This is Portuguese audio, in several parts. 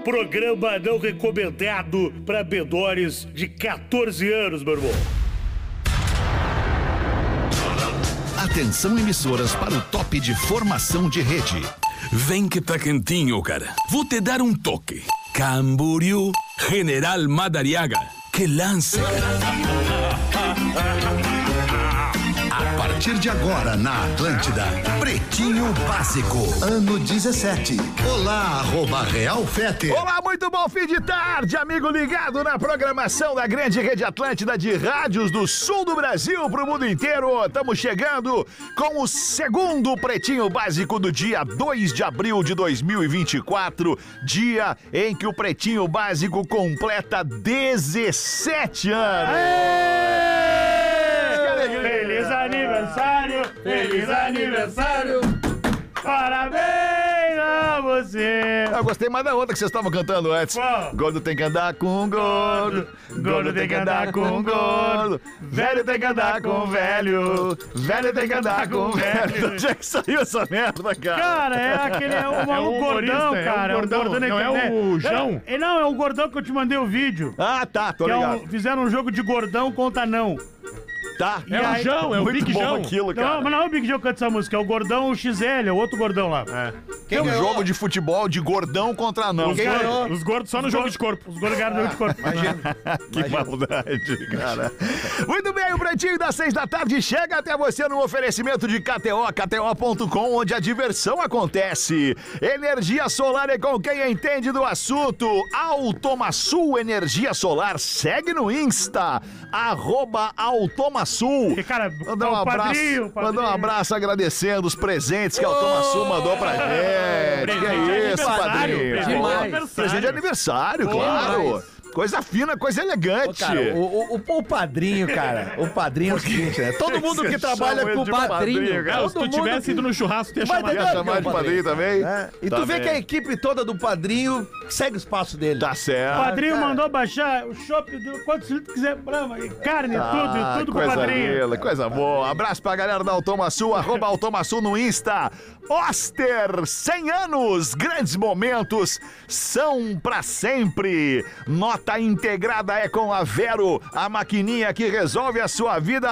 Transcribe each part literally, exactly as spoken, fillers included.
programa não recomendado para menores de quatorze anos, meu irmão. Atenção, emissoras, para o top de formação de rede. Vem que tá quentinho, cara. Vou te dar um toque. Camboriú, General Madariaga. Que lance. A partir de agora, na Atlântida, Pretinho Básico, ano dezessete. Olá, arroba Real Fete. Olá, muito bom fim de tarde, amigo ligado na programação da grande rede Atlântida de rádios do sul do Brasil pro mundo inteiro. Estamos chegando com o segundo Pretinho Básico do dia dois de abril de dois mil e vinte e quatro, dia em que o Pretinho Básico completa dezessete anos. Feliz aniversário, feliz aniversário, parabéns a você. Eu gostei mais da outra que vocês estavam cantando antes. Qual? Gordo tem que andar com gordo, gordo tem que andar com gordo, velho tem que andar com velho, velho tem que andar com velho. Onde é que saiu essa merda, cara? Cara, é aquele, é o maluco gordão, humorista, cara. é um gordão, gordão não é o João? É, não, é o gordão que eu te mandei o vídeo. Ah, tá, tô Que é ligado. um- fizeram um jogo de gordão contra não. Tá. E É o aí- João, é o Muito Big bom João. aquilo, cara. Não, mas não é o Big Joe que canta essa música, é o gordão X L, é o outro gordão lá. É. Tem um jogo de futebol de gordão contra não. Os gordos- Os gordos só no jogo de corpo. Os gordos ganharam no jogo de corpo. Que maldade, cara. Muito bem, o Pretinho das seis da tarde chega até você no oferecimento de K T O, K T O ponto com, onde a diversão acontece. Energia solar é com quem entende do assunto. Automaçul Energia Solar, segue no Insta, arroba Automaçul. E, cara, Mandar um o abraço, padrinho, o padrinho. mandar um abraço agradecendo os presentes que a Automaçul mandou pra gente. presente Que de é isso, aniversário, padrinho? presente Pô, de aniversário. Presente de aniversário, claro. Coisa fina, coisa elegante. Cara, o, o, o, o padrinho, cara, o padrinho é o seguinte, né? Todo mundo que Você trabalha chama com ele de padrinho, padrinho, cara. Não, se tu todo mundo tivesse que- ido no churrasco, tu ia Vai chamar. ter- Quer chamar de padrinho também? É, e Tá tu vê bem. que a equipe toda do padrinho segue os passos dele. Tá O certo. padrinho cara. mandou baixar o chopp do quantos litros quiser, brama, e carne, Ah, tudo, tudo com o coisa padrinho. linda, coisa boa. Abraço pra galera da Automaçul, arroba Automaçul no Insta. Oster, cem anos, grandes momentos são pra sempre. Nota integrada é com a Vero, a maquininha que resolve a sua vida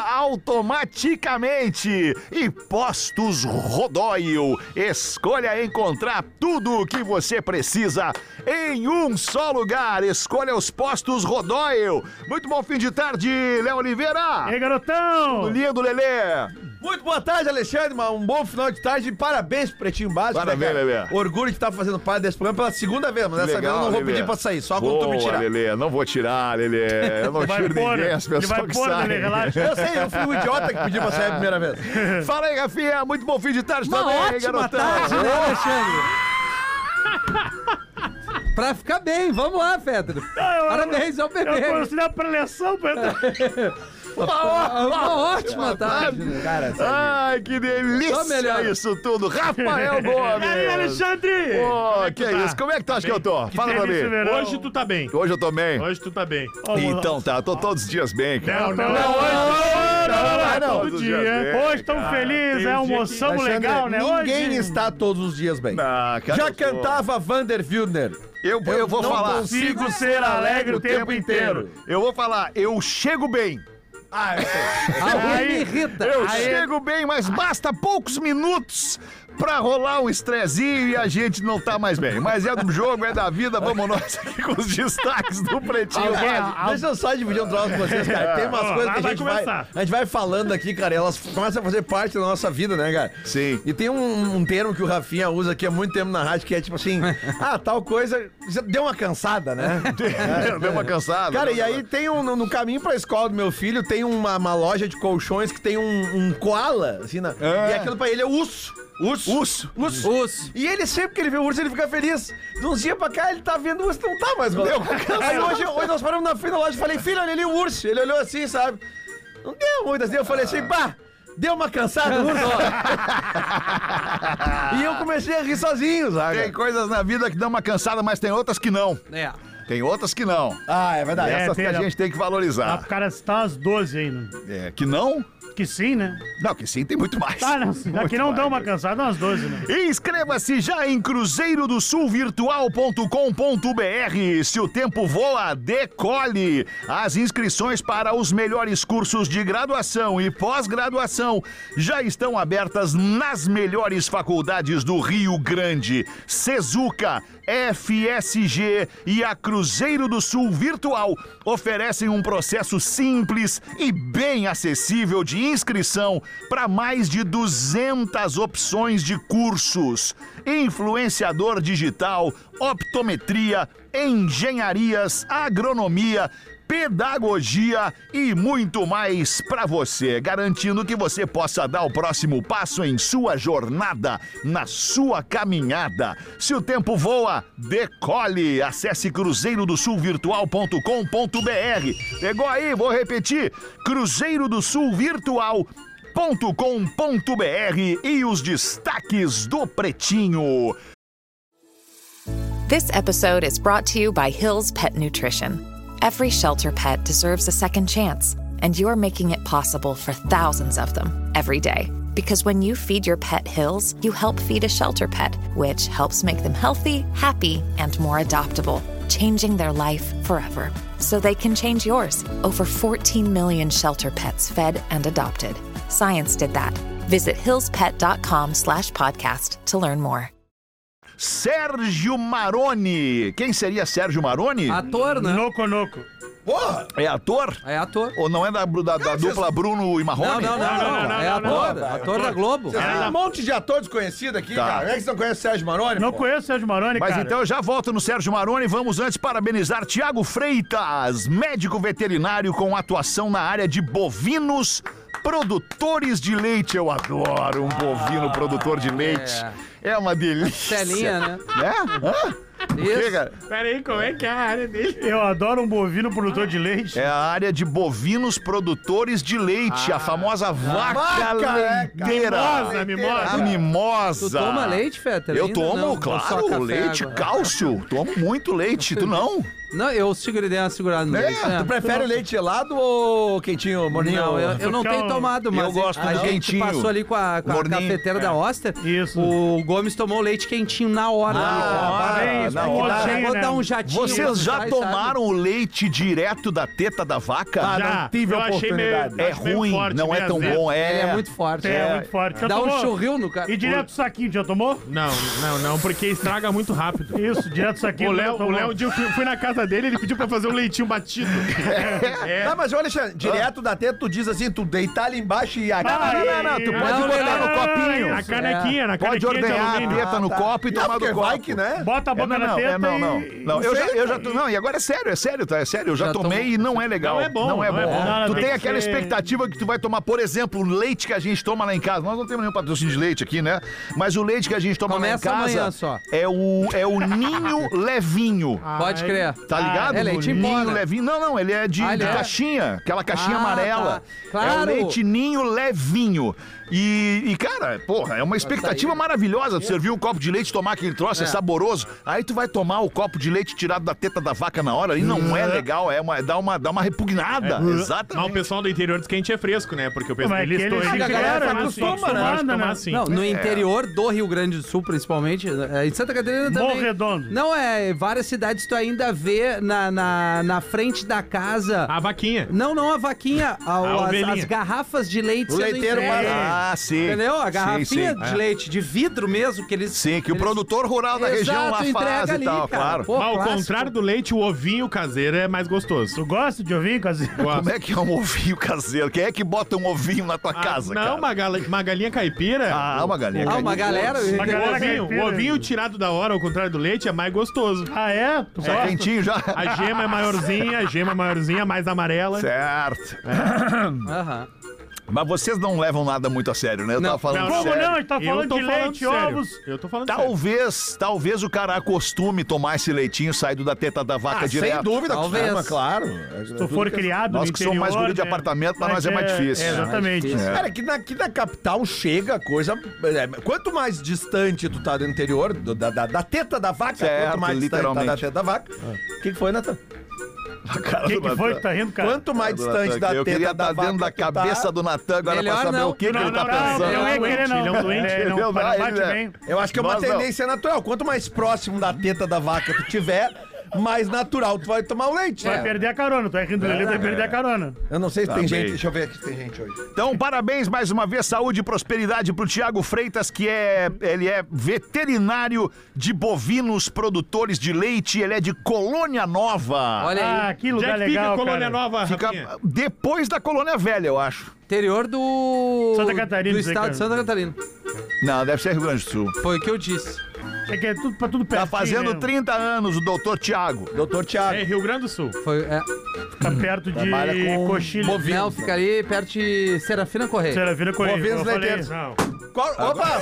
automaticamente. E Postos Rodóio, escolha encontrar tudo o que você precisa em um só lugar. Escolha os Postos Rodóio. Muito bom fim de tarde, Léo Oliveira. E aí, garotão? Lindo, Lelê. Muito boa tarde, Alexandre, uma- um bom final de tarde e parabéns pro Pretinho Básico. Parabéns, né, cara? Lelê. Orgulho de estar fazendo parte desse programa pela segunda vez, mas dessa Legal, vez eu não vou Lelê. pedir pra sair, só quando tu me Boa, tirar. Lelê, não vou tirar, Lelê. Eu não Vai tiro pôr, ninguém, as ele pessoas vai que pôr, saem. Lelê, relaxa. Eu sei, eu fui o idiota que pediu pra sair a primeira vez. Fala aí, Rafinha, muito bom fim de tarde Uma também, ótima garotão. tarde, né, Alexandre? Pra ficar bem, vamos lá, Pedro. Eu- Parabéns ao Eu bebê. considero a preleção, Pedro. Uma ótima tarde, né? Cara, sério. Ai, que delícia Só melhor. isso tudo. Rafael E aí, Gomes. Alexandre? Pô, que tu é tá? isso? Como é que tu acha que eu tô? Fala pra teve esse mim. verão? Hoje tu tá bem. Hoje eu tô bem. Hoje tu tá bem. Ó, Então tá, eu tô todos os dias bem, cara. Não, não, não, não, hoje não, não, não, todo todos os dia. dias bem, Hoje estamos cara. felizes, Tem é um dia almoçamos Alexandre, legal, né? ninguém Hoje está todos os dias bem. Ah, cara, Já eu tô- cantava Vander Wilner. Eu, eu vou não falar. consigo ser alegre o tempo inteiro. Eu vou falar, eu chego bem. Ah, eu sei. Alguém me Aí- irrita. Eu Aí- chego bem, mas basta poucos minutos pra rolar um estrezinho e a gente não tá mais bem. Mas é do jogo, é da vida, vamos nós aqui com os destaques do Pretinho Alguém- Básico. al- Deixa eu só dividir um troço com vocês, cara. Tem umas Ó, coisas que a vai gente vai, começar. a gente vai falando aqui, cara, e elas começam a fazer parte da nossa vida, né, cara? Sim. E tem um, um termo que o Rafinha usa aqui há muito tempo na rádio, que é tipo assim, ah, tal coisa, já deu uma cansada, né? Deu uma cansada. Cara, e aí tem um, no no caminho pra escola do meu filho, tem uma, uma loja de colchões que tem um, um koala, assim, na, É. e aquilo pra ele é urso. Urso. Urso. Urso. Urso. E ele sempre que ele vê o urso, ele fica feliz. De uns dias pra cá, ele tá vendo o urso, não tá mais rolando. Aí hoje, hoje nós paramos na frente da loja e falei, filho, olha ali o urso. Ele olhou assim, sabe? Não deu muitas vezes. Eu falei assim, pá, deu uma cansada o urso. E eu comecei a rir sozinho, sabe? Tem coisas na vida que dão uma cansada, mas tem outras que não. É. Tem outras que não. Ah, é verdade. É, Essas tem, que a né? gente tem que Dá valorizar. pro cara estar às doze ainda. É, que não? Que sim, né? Não, que sim, tem muito mais. Ah, não. Muito Aqui não mais. dão uma cansada, umas doze, né? Inscreva-se já em cruzeiro do sul virtual ponto com ponto b r. Se o tempo voa, decole. As inscrições para os melhores cursos de graduação e pós-graduação já estão abertas nas melhores faculdades do Rio Grande. Sezuca, F S G e a Cruzeiro do Sul Virtual oferecem um processo simples e bem acessível de inscrição para mais de duzentas opções de cursos. Influenciador digital, optometria, engenharias, agronomia, pedagogia e muito mais para você, garantindo que você possa dar o próximo passo em sua jornada, na sua caminhada. Se o tempo voa, decole. Acesse cruzeiro do sul virtual ponto com ponto b r. Pegou aí? Vou repetir. cruzeiro do sul virtual ponto com ponto b r e os destaques do Pretinho. This episode is brought to you by Hill's Pet Nutrition. Every shelter pet deserves a second chance, and you're making it possible for thousands of them every day. Because when you feed your pet Hills, you help feed a shelter pet, which helps make them healthy, happy, and more adoptable, changing their life forever. So they can change yours. Over fourteen million shelter pets fed and adopted. Science did that. Visit hillspet.com slash podcast to learn more. Sérgio Maroni. Quem seria Sérgio Maroni? Ator, né? Noco, noco. Porra! É ator? É ator. Ou não é da, da, da dupla Bruno e Não, Marrone? não, não, não, não. não, É não, não, ator. não. Ator da Globo. Tem um monte de ator desconhecido aqui, Tá. cara. Como é que você não conhece o Sérgio Maroni? Não pô? conheço o Sérgio Maroni, Mas cara. então eu já volto no Sérgio Maroni. Vamos antes parabenizar Tiago Freitas, médico veterinário com atuação na área de bovinos produtores de leite. Eu adoro um bovino produtor de leite. É uma delícia. Telinha, né? Né? Hã? O quê, Isso. cara? Pera aí, como é que é a área dele? Eu adoro um bovino produtor de leite. É a área de bovinos produtores de leite, a famosa vaca, vaca, é, leiteira. Mimosa, mimosa. A mimosa. Tu toma leite, Fetter? Eu ainda? tomo, Não, ou só claro, café, leite, água? cálcio. Tomo muito leite. Tu não? Não, eu segurei dei uma segurada no É, leite. né? Tu prefere leite gelado ou quentinho, morninho? Não, eu, eu não Porque tenho eu- tomado, mas eu gosto a do gente quentinho, passou ali com a, com a morninho. cafeteira da Oster. Isso. O Gomes tomou leite quentinho na hora. Ah, parabéns, não, pô, que dá- cheio, Vou né? dar um jatinho. Vocês pra já trás, tomaram o leite direto da teta da vaca? Ah, Já. não tive Eu achei meio- oportunidade. É acho meio ruim, forte, não é meio tão azedo. bom. Sabe? É, Ele é muito forte. É, muito forte. Já Dá um tomou? churril no cara. E direto do saquinho, já tomou? Não, não, não, porque estraga muito rápido. Isso, direto do saquinho. O já Léo, o tomou. Léo, um dia eu fui, fui na casa dele, ele pediu pra fazer um leitinho batido. É. Tá, mas olha, Alexandre, direto da teta, tu diz assim, tu deitar ali embaixo e a Não, não, não, não, tu pode Não, botar não, no não, copinho. Na canequinha, na Pode canequinha de ordenhar a alumínio. teta no tá. copo e Não, tomar porque do copo. vai que, né? Bota a É, boca não, na não, teta é, não, não. e... Não, eu já, sei, eu já, tô- não, e agora é sério, é sério, tá? É sério, eu já, Já tomei tomou. e não é legal. Não é bom, Não é não é bom. bom. Não, Tu tem tem que aquela ser- expectativa que tu vai tomar, por exemplo, o leite que a gente toma lá em casa. Nós não temos nenhum patrocínio de leite aqui, né? Mas o leite que a gente toma Começa lá em casa amanhã só. é o é o ninho levinho. Pode crer. Tá ligado? é leite O em pó, ninho né? levinho. Não, não, ele é de, Ah, ele de é? caixinha, aquela caixinha Ah, amarela. tá. Claro. É o leite ninho levinho. E, e, cara, porra, é uma expectativa maravilhosa tu servir um copo de leite, tomar aquele troço, é. É. saboroso. Aí tu vai tomar o copo de leite tirado da teta da vaca na hora, e não é legal, é uma, dá, uma, dá uma repugnada. Mas o Exatamente. pessoal do interior diz que a gente é fresco, né? Porque eu penso Mas que eles que estão... eles eles se gostam criaram, de tomar né? assim, Acostumam, gostam de né? tomar assim. Não, no É. interior do Rio Grande do Sul, principalmente, é, em Santa Catarina também. Morro Redondo. Não, é, várias cidades tu ainda vê na, na, na frente da casa. A vaquinha. Não, não a vaquinha, a- A as, ovelhinha. as garrafas de leite O sendo leiteiro entregue. Ah, sim. Entendeu? A garrafinha Sim, sim. de leite, de vidro mesmo, que eles... Sim, que o eles- produtor rural da região lá Exato, faz entrega e ali, tal, cara. claro. Pô, Mas ao clássico. contrário do leite, o ovinho caseiro é mais gostoso. Tu gosta de ovinho, caseiro? Gosto. Como é que é um ovinho caseiro? Quem é que bota um ovinho na tua Ah, casa, não, cara? uma, gal- uma galinha caipira. Ah, uma galinha. Ah, uma galera... Uma O galera ovinho, caipira. o ovinho tirado da hora, ao contrário do leite, é mais gostoso. Ah, é? Tu Tá gosta? quentinho já? A gema é maiorzinha, a gema é maiorzinha, mais amarela. Certo. Aham. Mas vocês não levam nada muito a sério, né? Eu Não. tava falando Não, Como sério. não? A gente tá Eu falando tô de falando leite, sério. ovos. Eu tô falando sério. Talvez, talvez o cara acostume tomar esse leitinho saído da teta da vaca Ah, direto. sem dúvida, Talvez. costuma, claro. Se tu for criado Nós no que somos mais interior, guri de né? apartamento, pra nós é mais difícil. É, exatamente. Mais difícil. Cara, aqui na, aqui na capital chega a coisa. é, quanto mais distante tu tá do interior, do- da, da, da teta da vaca, Certo, quanto mais distante tá literalmente. da teta da vaca. O que, que foi, Natan? A cara O que, do que Natan. foi que tá rindo, cara? Quanto mais Do distante Natan, da eu teta queria da estar dentro vaca da tu tá, cabeça do Natan agora Melhor pra saber não. o que, que Não, ele tá não, não, pensando. eu ia Doente, querer não. ele é um doente. É, não, Ele não vai, bate ele é. bem. Eu acho que é uma Nós não. tendência natural. Quanto mais próximo da teta da vaca tu tiver, mais natural tu vai tomar o leite. Vai perder a carona. Tu vai rindo dele, tu vai perder a carona. Eu não sei se Tá tem bem. gente. Deixa eu ver aqui se tem gente hoje. Então, parabéns mais uma vez, saúde e prosperidade pro Tiago Freitas, que é, ele é veterinário de bovinos produtores de leite, ele é de Colônia Nova. Olha aí. Ah, que Onde lugar é que fica legal, a Colônia cara. Nova, Fica Rafinha? depois da Colônia Velha, eu acho. Interior do... Santa Catarina, do isso aí, estado cara. de Santa Catarina. Não, deve ser Rio Grande do Sul. Foi o que eu disse. É que é tudo, pra tudo perto. Tá fazendo trinta anos o doutor Tiago. Doutor Tiago. É Rio Grande do Sul. Foi, é. Fica perto de Trabalha com Coxilha. bovino. Não, fica ali perto de Serafina Correia. Serafina Correia. Bovinos eu falei. leiteiros. Não. Qual, opa,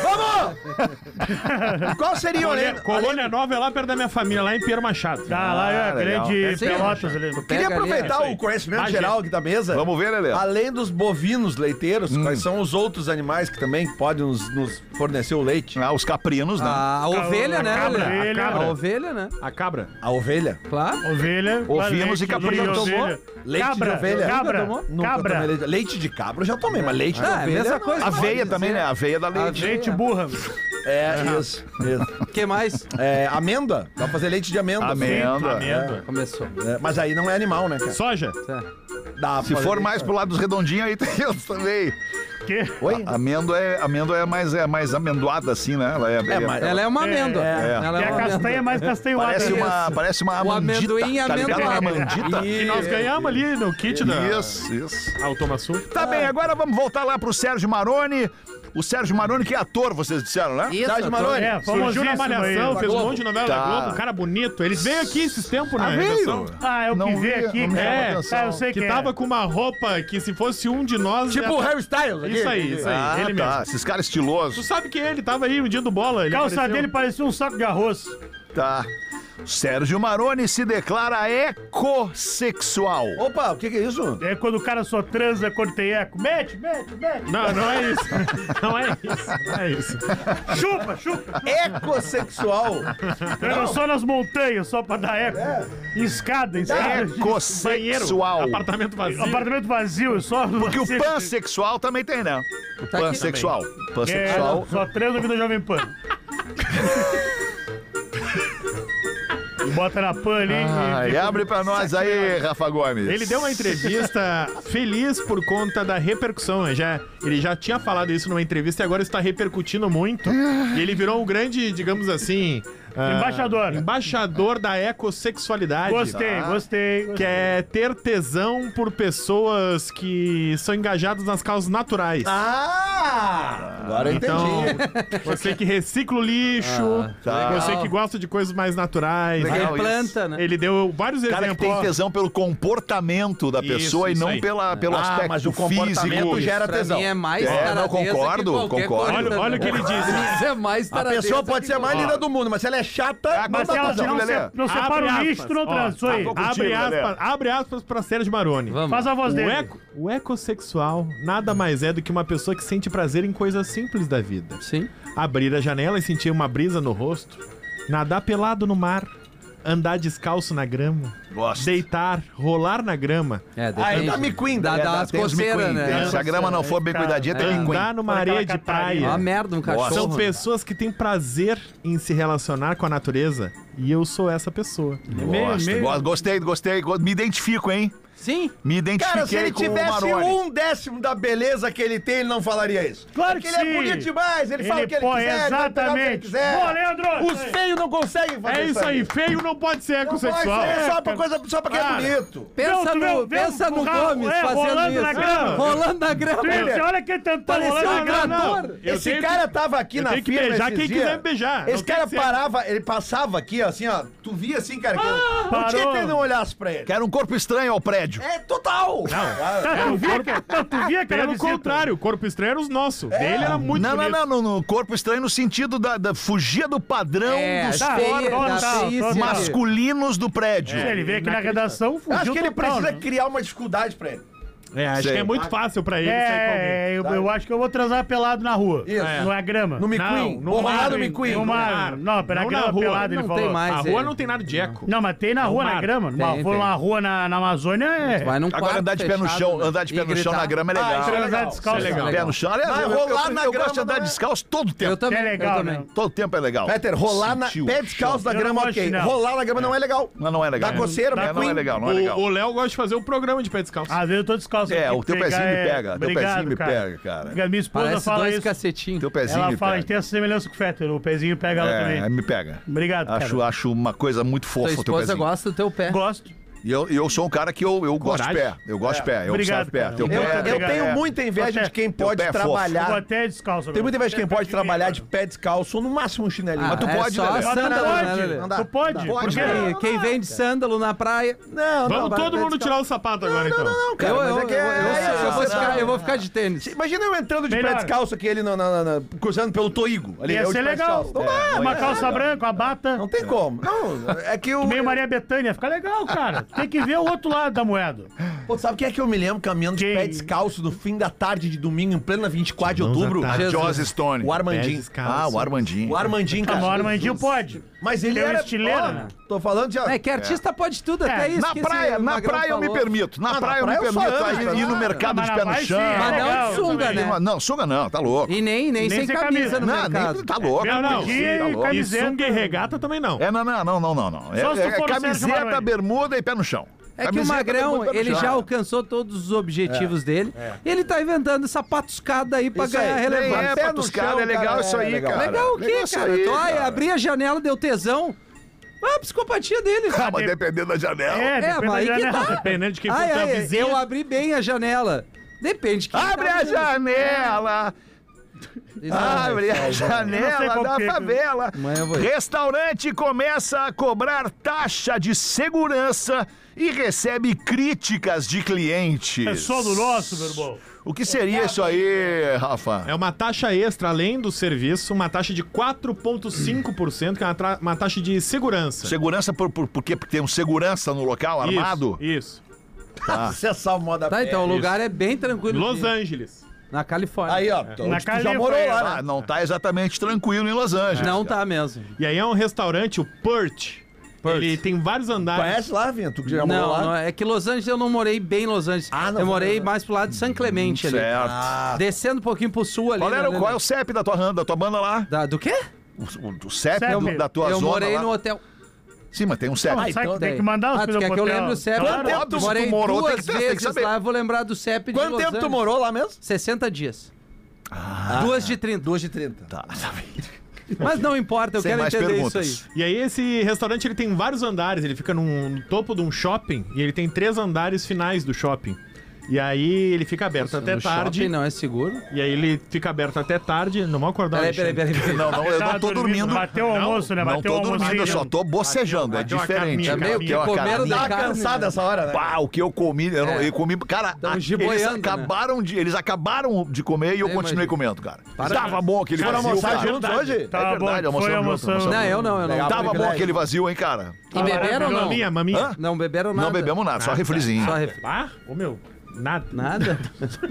vamos! Qual seria o Colônia, além- Colônia Nova é lá perto da minha família, lá em Pierre Machado. Tá, lá é aquele legal. de Sim, Pelotas ali. Pega Queria ali, aproveitar é. o conhecimento Ah, geral gente. aqui da mesa. Vamos ver, Lelê. Além dos bovinos leiteiros, quais são os outros animais que também podem nos, nos fornecer o leite? Ah, os caprinos, né? A, a ovelha, a né? cabra, Lelê? a cabra. A ovelha, né? A cabra. A ovelha? Claro. Ovelha. Ovinos leite e caprinos. de ovelha. Leite Cabra, de ovelha? Cabra. Nunca tomou? Nunca Cabra. tomei leite. Leite de cabra eu já tomei, mas leite de Ah, é a ovelha... mesma não. coisa. Aveia pode também, dizer. né? Aveia da leite. Aveia. Leite burra. É, isso, isso. O que mais? É, amêndoa. Dá pra fazer leite de amêndoa. Amêndoa. Amêndoa. Começou. É, mas aí não é animal, né, cara? Soja. Tá. Dá pra Se fazer for leite, mais né? pro lado dos redondinhos, aí tem outros também. Que? Oi? A amêndoa é, amêndoa é, mais, é mais amendoada, assim, né? Ela é, É, mas- Ela é uma amêndoa. É. Ela E a uma castanha é amêndoa. mais castanhoada. Parece Isso. uma, parece uma O amandita. amendoim Tá ligado? Uma amendoado. amandita. Que nós ganhamos ali no kit da Isso, isso. Automaçul. Tá bem, agora vamos voltar lá pro Sérgio Maroni. O Sérgio Maroni, que é ator, vocês disseram, né? Isso, Sérgio ator. Maroni. É, Surgiu na famosíssimo Malhação, aí. fez um monte de novela Tá. da Globo, um cara bonito. Ele veio aqui esses tempos na Ah, redação. veio? Ah, é o Não que vi, vê aqui, não me cara. chamou É, atenção. tá, eu sei Que que tava é. com uma roupa que se fosse um de nós... Tipo ia- o Harry Styles. aqui. Isso aí, isso aí. Ah, ele tá. mesmo. Esses caras Tu estilosos. sabe que ele tava aí no dia do bola. Ele A calça apareceu. dele parecia um saco de arroz. Tá. Sérgio Maroni se declara ecossexual. Opa, o que que é isso? É quando o cara só transa quando tem eco. Mete, mete, mete. Não, não é isso. Não é isso. Não é isso. Chupa, chupa. Ecossexual. Transa só nas montanhas, só pra dar eco. Escada, escada. Ecossexual. Apartamento vazio. Apartamento vazio, só. Porque o pansexual também tem, né? O Tá aqui pansexual. É, Pansexual. só transa vida Jovem Pan. E bota na pan ali. Ai, e- abre pra nós aí, Rafa Gomes. Ele deu uma entrevista feliz por conta da repercussão. né? Já, ele já tinha falado isso numa entrevista e agora está repercutindo muito. E ele virou um grande, digamos assim... ah, Embaixador. Embaixador da ecossexualidade. Gostei, gostei. Que é ter tesão por pessoas que são engajadas nas causas naturais. Ah! Agora eu Então, entendi. você que recicla o lixo, tá. você que gosta de coisas mais naturais. Quem Legal planta, né? Ele deu vários Cara que exemplos. tem tesão pelo comportamento da Isso, pessoa isso e não aí. pela, pelo Ah, aspecto mas o comportamento físico. gera Pra tesão. mim é mais É, taradeza não, concordo, que qualquer concordo. coisa, Olha- olha né? o que ele disse. Isso é mais A taradeza pessoa pode que ser a mais qualquer- linda do mundo, mas se ela é chata, não Mas dá se ela tesão. não, Lelê. se, não separa Abre o aspas, lixo, tu não ó, transa. Isso aí. tá bom. Abre Contigo, aspas, Lelê. abre aspas pra Sérgio Maroni. Vamos. Faz a voz O, dele. eco, o ecossexual nada mais é do que uma pessoa que sente prazer em coisas simples da vida. Sim. Abrir a janela e sentir uma brisa no rosto, nadar pelado no mar, andar descalço na grama, Gosto. deitar, rolar na grama, É, Aí depende. dá McQueen. Dá, É, dá umas tem os coceiras, McQueen, né? tem. Se a grama não for bem Cara, cuidadinha, tem é. McQueen. andar numa Aquela areia de Catarina. praia. Uma merda, um cachorro. São né? pessoas que têm prazer em se relacionar com a natureza e eu sou essa pessoa. Gosto, meio- gosto, gostei, gostei. go- Me identifico, hein? Sim. Me identifiquei Cara, se ele com o tivesse Maroni. um décimo da beleza que ele tem, ele não falaria isso. Claro Porque que ele é sim. bonito demais, ele, fala o que ele pô, quiser, ele vai pegar o que ele exatamente. quiser. Boa, Leandro. Os feios não conseguem fazer É isso aí, feio não pode ser Não pode ecossexual. ser só pra, coisa, só pra quem Cara. é bonito. Pensa Não, tu no, viu- viu pensa no o Rafa, Gomes é, fazendo rolando isso. na grama. Rolando na grama. Você olha que ele tentou Parecia rolar um na grama. grador. Eu Esse tenho cara tava aqui eu na tenho que firma beijar esses quem dias. quiser me beijar. Esse Não tem cara que ser- parava, ele passava aqui, assim, ó. Tu via assim, cara, que eu não parou. tinha que ele não olhasse pra ele. Quero um corpo estranho ao prédio. É total. Tá, tu via que, não, tu via que era Pelo visita. contrário, o corpo estranho era os nossos. Dele era muito não, não, bonito. não, no, no corpo estranho no sentido da, da fugir do padrão É, dos tá, feia, total, da total, feice. total. masculinos do prédio. Se ele veio aqui na redação, Eu fugiu acho que ele total, precisa né? criar uma dificuldade pra ele. É, acho Sei. que é muito fácil pra ele sair com alguém. É, eu, eu acho que eu vou transar pelado na rua. Isso. É. Não é grama. No McQueen. Não, no Vou rolar mar, no McQueen. No mar. Não, pela Não na grama rua. pelada, ele Não falou. tem mais. A Mas rua é- não tem nada de eco. Não, mas tem na rua, mar. na grama. Tem, Mas for tem. uma rua na, na Amazônia é... Vai num Agora quarto andar de pé no fechado, chão, né? andar de pé E no chão gritar. na grama é Ah, legal. isso é Transar legal. descalço Isso é é legal. Pé no chão. Aliás, Mas eu, eu, rolar eu, na eu gosto de grama andar não é- descalço todo tempo. Eu também, É legal, eu também. né? Todo tempo é legal. Peter, rolar na, Sentiu. pé descalço da Eu não grama, gosto de ok. chinelo. Rolar na grama não é legal. Mas não é legal. Dá coceira, é, não é McQueen. legal, não é legal. O o Léo gosta de fazer o programa de pé descalço. Às vezes eu tô descalço. É, aqui, o teu pegar pezinho me é- pega, teu Obrigado, pezinho me cara. pega, cara. Porque a minha esposa Parece fala dois isso. cacetinhos. Teu pezinho Ela me fala, a pega. gente tem essa semelhança com o Fetter. O pezinho pega ela É, também. me pega. Obrigado, Acho, cara. acho uma coisa muito Tua fofa o teu esposa pezinho. gosta do teu pé. Gosto. E eu, e eu sou um cara que eu, eu gosto de pé. Eu gosto de pé. Eu Obrigado, observo pé. cara. Teu Eu, pé, eu teu pé tenho é- muita inveja de quem Teu pode pé é fofo. Eu vou trabalhar. até descalço agora. Tem muita inveja de quem Até pode pequenininho trabalhar de agora. pé descalço ou no máximo um chinelinho. Ah, Mas tu é pode, só Lelê. sândalo, Mas tu né, pode, Lelê? Não dá. tu pode. Pode, Por quê? né? Quem, quem vem de sândalo na praia... Não, Vamos não, todo vai- mundo vai tirar o sapato agora, então. Não, cara, Eu, mas eu, é que eu, é- eu, é- eu vou não, ficar, não. eu vou ficar de tênis. Imagina eu entrando de pé Melhor. descalço aqui, ele no, na- na- na- cruzando pelo Toigo. Ali, Ia eu de ser pé legal. descalço. Não dá, Uma não calça dá. branca, uma bata. Não tem como. Não, é que o... Meio Maria Bethânia. Fica legal, cara. Tem que ver o outro lado da moeda. Pô, sabe quem é que eu me lembro caminhando de Quem? pé descalço no fim da tarde de domingo, em plena vinte e quatro de Mãos outubro? à tarde. Joss Stone. O Armandinho. Pés descalços. Ah, o Armandinho. O Armandinho, Ah, cara. mas o Armandinho pode. Mas ele Tem um era... estileiro, Ó, né? Tô falando de... É que artista pode tudo, até isso Na que praia, esse na Magrão praia eu me falou. permito. Na Ah, na praia eu me praia eu só permito ando, aí cara. ir no mercado Mas de na pé no praia, sim, chão. é Mas não legal de sunga, também. né? Não, sunga não, tá louco. E nem, nem, Nem sem sem camisa camisa. no Não, mercado. nem, tá louco. Não, não. Aqui, Tá louco. E camiseta. sunga e regata também não. É, não, não, não, não, não, não. É, Só se tu é for no Sérgio camiseta, Maroni. bermuda e pé no chão. É que o Camiseta, Magrão, bermuda e pé no ele chão. já alcançou todos os objetivos dele. E ele tá inventando essa patuscada aí pra Isso aí, ganhar nem Nem relevância. é Pé no patuscada, chão, é legal cara, isso é aí, legal. cara. Legal o quê, Legal isso cara? aí, Tu, ai, cara. abri a janela, deu tesão. Ah, a psicopatia dele. Ah, mas dependendo da janela. É, É, depende mas aí da que janela. tá. Dependendo de quem for Ai, tua ai, vizinha. eu abri bem a janela. Depende de quem Abre tá a fazendo. janela! Isso. Abre a Eu não sei janela por da quê. favela. Amanhã eu vou ir. Restaurante começa a cobrar taxa de segurança e recebe críticas de clientes. É só do nosso, meu irmão. O que seria isso aí, Rafa? É uma taxa extra, além do serviço, uma taxa de quatro vírgula cinco por cento, que é uma, tra- uma taxa de segurança. Segurança por, por, por quê? Porque tem um segurança no local armado? Isso. Acessar o modo a Tá, pé. então o lugar é bem tranquilo. Los de- Angeles. Na Califórnia. Aí, ó. Tu, Na tu já Califórnia. morou lá, Ah, né? não tá exatamente tranquilo em Los Angeles. Não cara. tá mesmo. E aí é um restaurante, o Perch. Ele tem vários andares. Conhece lá, Vinha? Tu que já morou Não, lá? não, é que Los Angeles eu não morei bem em Los Angeles. Ah, não eu foi morei Los mais pro lado de San Clemente ali. Certo. Ah, Descendo um pouquinho pro sul ali. Qual, era, né, o- qual é o C E P da tua, ran- da tua banda lá? da- do quê? O, o, o C E P C E P. do- da tua eu zona morei lá? no hotel. Sim, mas tem um C E P. Não, Ah, sabe então que tem tem. que mandar os Ah, tu filhos quer pro que eu hotel. lembre o C E P? Claro. Quanto tempo tu morei morou? Tem duas que- tem que vezes saber. lá, eu vou lembrar do C E P de quanto Los tempo tu Angeles. morou lá mesmo? sessenta dias. Duas de trinta. Duas de trinta. Tá, tá bem. Mas não importa, eu Sem quero mais entender perguntas. isso aí. E aí esse restaurante ele tem vários andares, ele fica num- no topo de um shopping e ele tem três andares finais do shopping. E aí ele fica aberto até No tarde. shopping não é seguro. E aí ele fica aberto até tarde. Não vou acordar. Peraí, peraí, peraí. peraí. Não, não, eu Tava não tô dormindo. Bateu o almoço, né? Não Bateu tô o almoço. dormindo, eu só tô bocejando. É bateu uma diferente. carninha, Também o que Tem uma comeram carninha. da Tá carne. cansado né? essa hora, né? Pá, o que eu comi, eu, não, É. eu comi, cara, Tão a- eles giboiando, né? acabaram de, eles acabaram de comer e eu É, continuei imagina. comendo, cara. Parabéns. Tava bom aquele Foram vazio, almoçar cara. juntos hoje? Tá É verdade, bom, foi almoçamos junto, almoçando. almoçamos. Não, eu não, eu não. Legal. Tava bom privilégio. aquele vazio, hein, cara? E beberam ou não? Maminha, maminha. Hã? Não beberam nada. Não bebemos nada, só refrizinho. Só ref... Ah, ô meu, nada. Nada?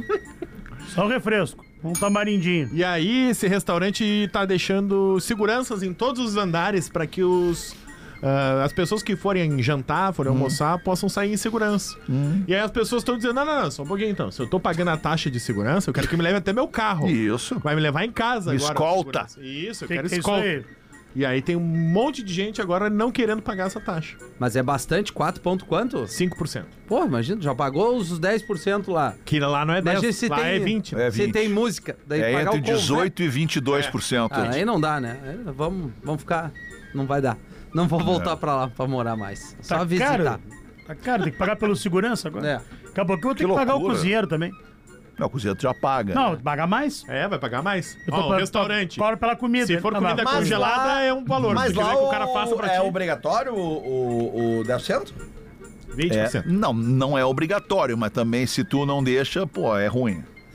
Só um refresco. Um tamarindinho. E aí esse restaurante tá deixando seguranças em todos os andares para que os ah, as pessoas que forem jantar, forem almoçar, possam sair em segurança. E aí as pessoas estão dizendo, não, não, não, só um pouquinho então. Se eu tô pagando a taxa de segurança, eu quero que me leve até meu carro. Isso. Vai me levar em casa Me agora. escolta. a segurança. Isso, eu Tem quero que ter isso escolta. aí. E aí tem um monte de gente agora não querendo pagar essa taxa. Mas é bastante? quatro ponto quanto? cinco por cento. Pô, imagina, já pagou os dez por cento lá. Que lá não é dez, Imagina se lá tem, é vinte. É se vinte. tem música. Daí É pagar entre o convés. dezoito e vinte e dois por cento. Ah, aí não dá, né? Aí Vamos, vamos ficar... Não vai dar. Não vou voltar pra lá pra morar mais. Só Tá visitar. caro. Tá caro, tem que pagar pelo segurança agora. É. Daqui a pouco eu vou ter Que que pagar o loucura. cozinheiro também. Não, o cozinheiro já paga. Não, pagar mais. É, vai pagar mais. Eu Ó, tô o pa- restaurante. Cobro pela comida. Se for Tá, comida mas- congelada, lá- é um valor. Mas Se tu lá quiser que o cara faça pra é ti, obrigatório o, o, o dez por cento? vinte por É, cento. não, não é obrigatório, mas também se tu não deixa, pô, é ruim.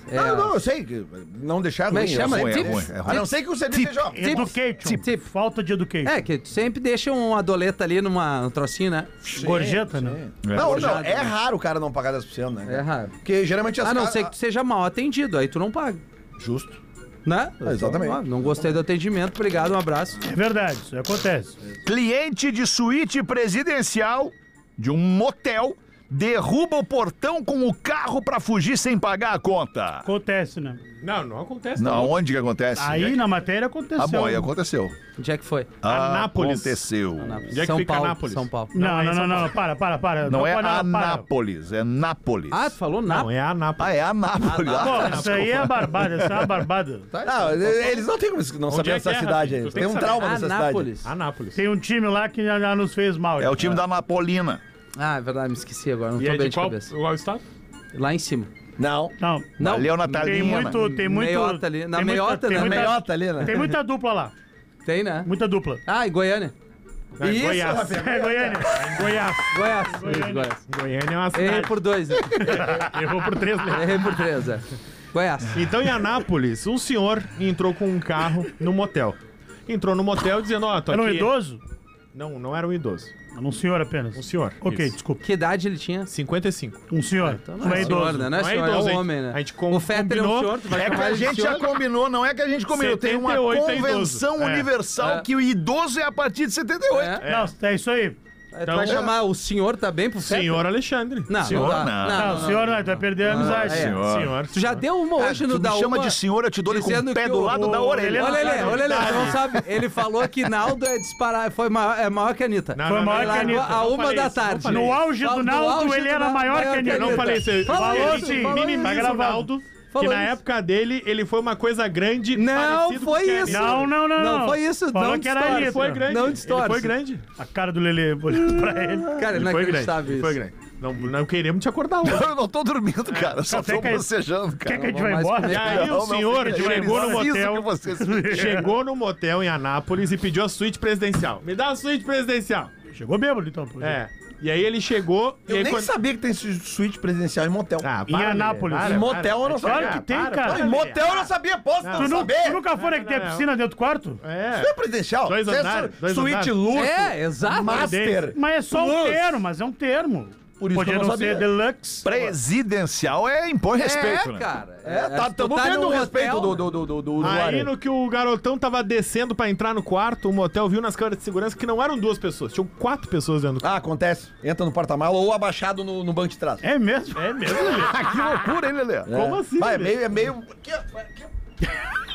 É, Não, não, eu sei. que Não deixar Como é ruim. que chama? É ruim, é Tips? ruim, é ruim. A não ser que o serviço seja... Education. Tip. Falta de education. É, que tu sempre deixa uma doleta ali numa um trocinho, né? Gorjeta, né? Não, não, é raro o cara não pagar dez por cento, né? É raro. Porque geralmente as A não ca- ser que tu seja mal atendido, aí tu não paga. Justo. Né? exatamente. Ah, não gostei do atendimento, obrigado, um abraço. É verdade, isso acontece. Cliente de suíte presidencial de um motel derruba o portão com o carro pra fugir sem pagar a conta. Acontece, né? Não, não acontece. Não, onde que acontece? Aí na matéria aconteceu. Ah, bom, aí aconteceu. Onde é que foi? Anápolis. Aconteceu. Onde é que São fica Paulo, Anápolis? São Paulo. Não, é não, em não, São não, para, para, para. Não é pode- para. Anápolis, é Nápoles. Ah, tu falou nada. Não, é Anápolis. Ah, é Anápolis. Pô, isso aí é barbada, isso é uma barbada. Não, eles não têm como não Onde saber é essa que é, cidade Rafinha? aí. Tu Tem tem um que trauma saber. nessa cidade. Anápolis. Anápolis. Tem um time lá que já já nos fez mal. É o time da Napolina. Ah, é verdade, me esqueci agora, não E tô é bem de de qual, cabeça. qual estado? Lá em cima. Não. Não, Não, Valeu, tem Natalina. muito, tem muito... Meiota ali. Na tem muita- meiota, tem né? muita- Meiota ali, né? Tem muita dupla lá, tem, né? muita dupla. Ah, em Goiânia. É, Isso, Goiás. Rafinha. É Goiânia. Goiás. Goiás. Isso, Goiás. Goiânia é uma Errei cidade. por dois, né? Errou por três letras. Errei por três, é. Goiás. Então, em Anápolis, um senhor entrou com um carro no motel. Entrou no motel dizendo, ó, tô Era um aqui... idoso? Não, não era um idoso. Era um senhor apenas. Um senhor. Ok, isso. desculpa. Que idade ele tinha? cinquenta e cinco. Um senhor. Então não é senhor, idoso. né? Não é Não é senhor, é idoso, um a gente- homem, né? a gente com- O Fetter é um combinou- senhor, tu vai É que chamar a ele de gente senhor? já combinou, não é que a gente combinou. Tem uma setenta e oito é convenção idoso. É. universal É. que o idoso é a partir de setenta e oito. É. Não, é isso aí. Tu vai chamar o senhor, tá bem pro Fetter? Senhor Alexandre. Não, Senhor, não dá. não. Não, senhor, não, tu vai perder a amizade. é. Senhor. Senhor. Tu já deu uma hoje Ah, no tu da me chama uma, de senhor, eu te dou com dizendo o pé que do o- lado o- da orelha. ele- Olha, Não, Lelê, não, olha, Lelê, não. tu não sabe. Ele falou que Naldo é disparar, foi maior, é maior que a Anitta. Não, Foi não, maior não, que a não, Anitta. A não uma falei da isso, não tarde. falei No isso. auge Fala- do no Naldo, auge ele do era Naldo, maior que a maior que a Anitta. Eu não falei isso. Eu Falou falei isso, sim. falou Mini isso. Tá gravado. Falou Que na isso. época dele, ele foi uma coisa grande. Não parecido foi com o que é isso. Anitta. Não, não, não. Não foi isso, Falou não que era distorce. Anitta. Ele foi grande. Não Ele distorce. foi grande. A cara do Lelê olhando pra ele. Cara, Ele foi grande. inacreditável Ele isso. foi grande. Não, não queremos te acordar hoje. Eu não tô dormindo, cara. Eu só Quer tô que- bocejando, Quer cara. que a gente Não vá vamos mais embora? E aí Não, o não, senhor fica, chegou no preciso que motel, vocês- chegou no motel em Anápolis e pediu a suíte presidencial. Me dá a suíte presidencial. Chegou bêbado, então. pô. É. E aí ele chegou e Eu aí nem quando... sabia que tem su- suíte presidencial em motel. Ah, Em para, Anápolis. para, Em para, motel eu não para, Claro que tem, para, cara. para, Em motel eu não sabia, posso não, Tu, nu- saber? tu nunca foi que tem não, não. piscina dentro do quarto? É. Isso é presidencial. Dois Isso é andares, su- dois suíte andares. luxo. É, exato. Master. Mas é só um Plus. termo, mas é um termo. Por isso Podia que eu não não ser sabia. deluxe. Presidencial é impõe respeito, é, né? cara. É, tá, tu tamo tá vendo num o respeito hotel, do, do, do, do Aí usuário. no que o garotão tava descendo pra entrar no quarto, o motel viu nas câmeras de segurança que não eram duas pessoas, tinham quatro pessoas dentro do quarto. Ah, acontece. Entra no porta-mala ou abaixado no, no banco de trás. É mesmo? É mesmo, Lelê? Que loucura, hein, Lelê? Como assim, Vai, é Lelê? meio... É meio... Aqui, ó, aqui, ó.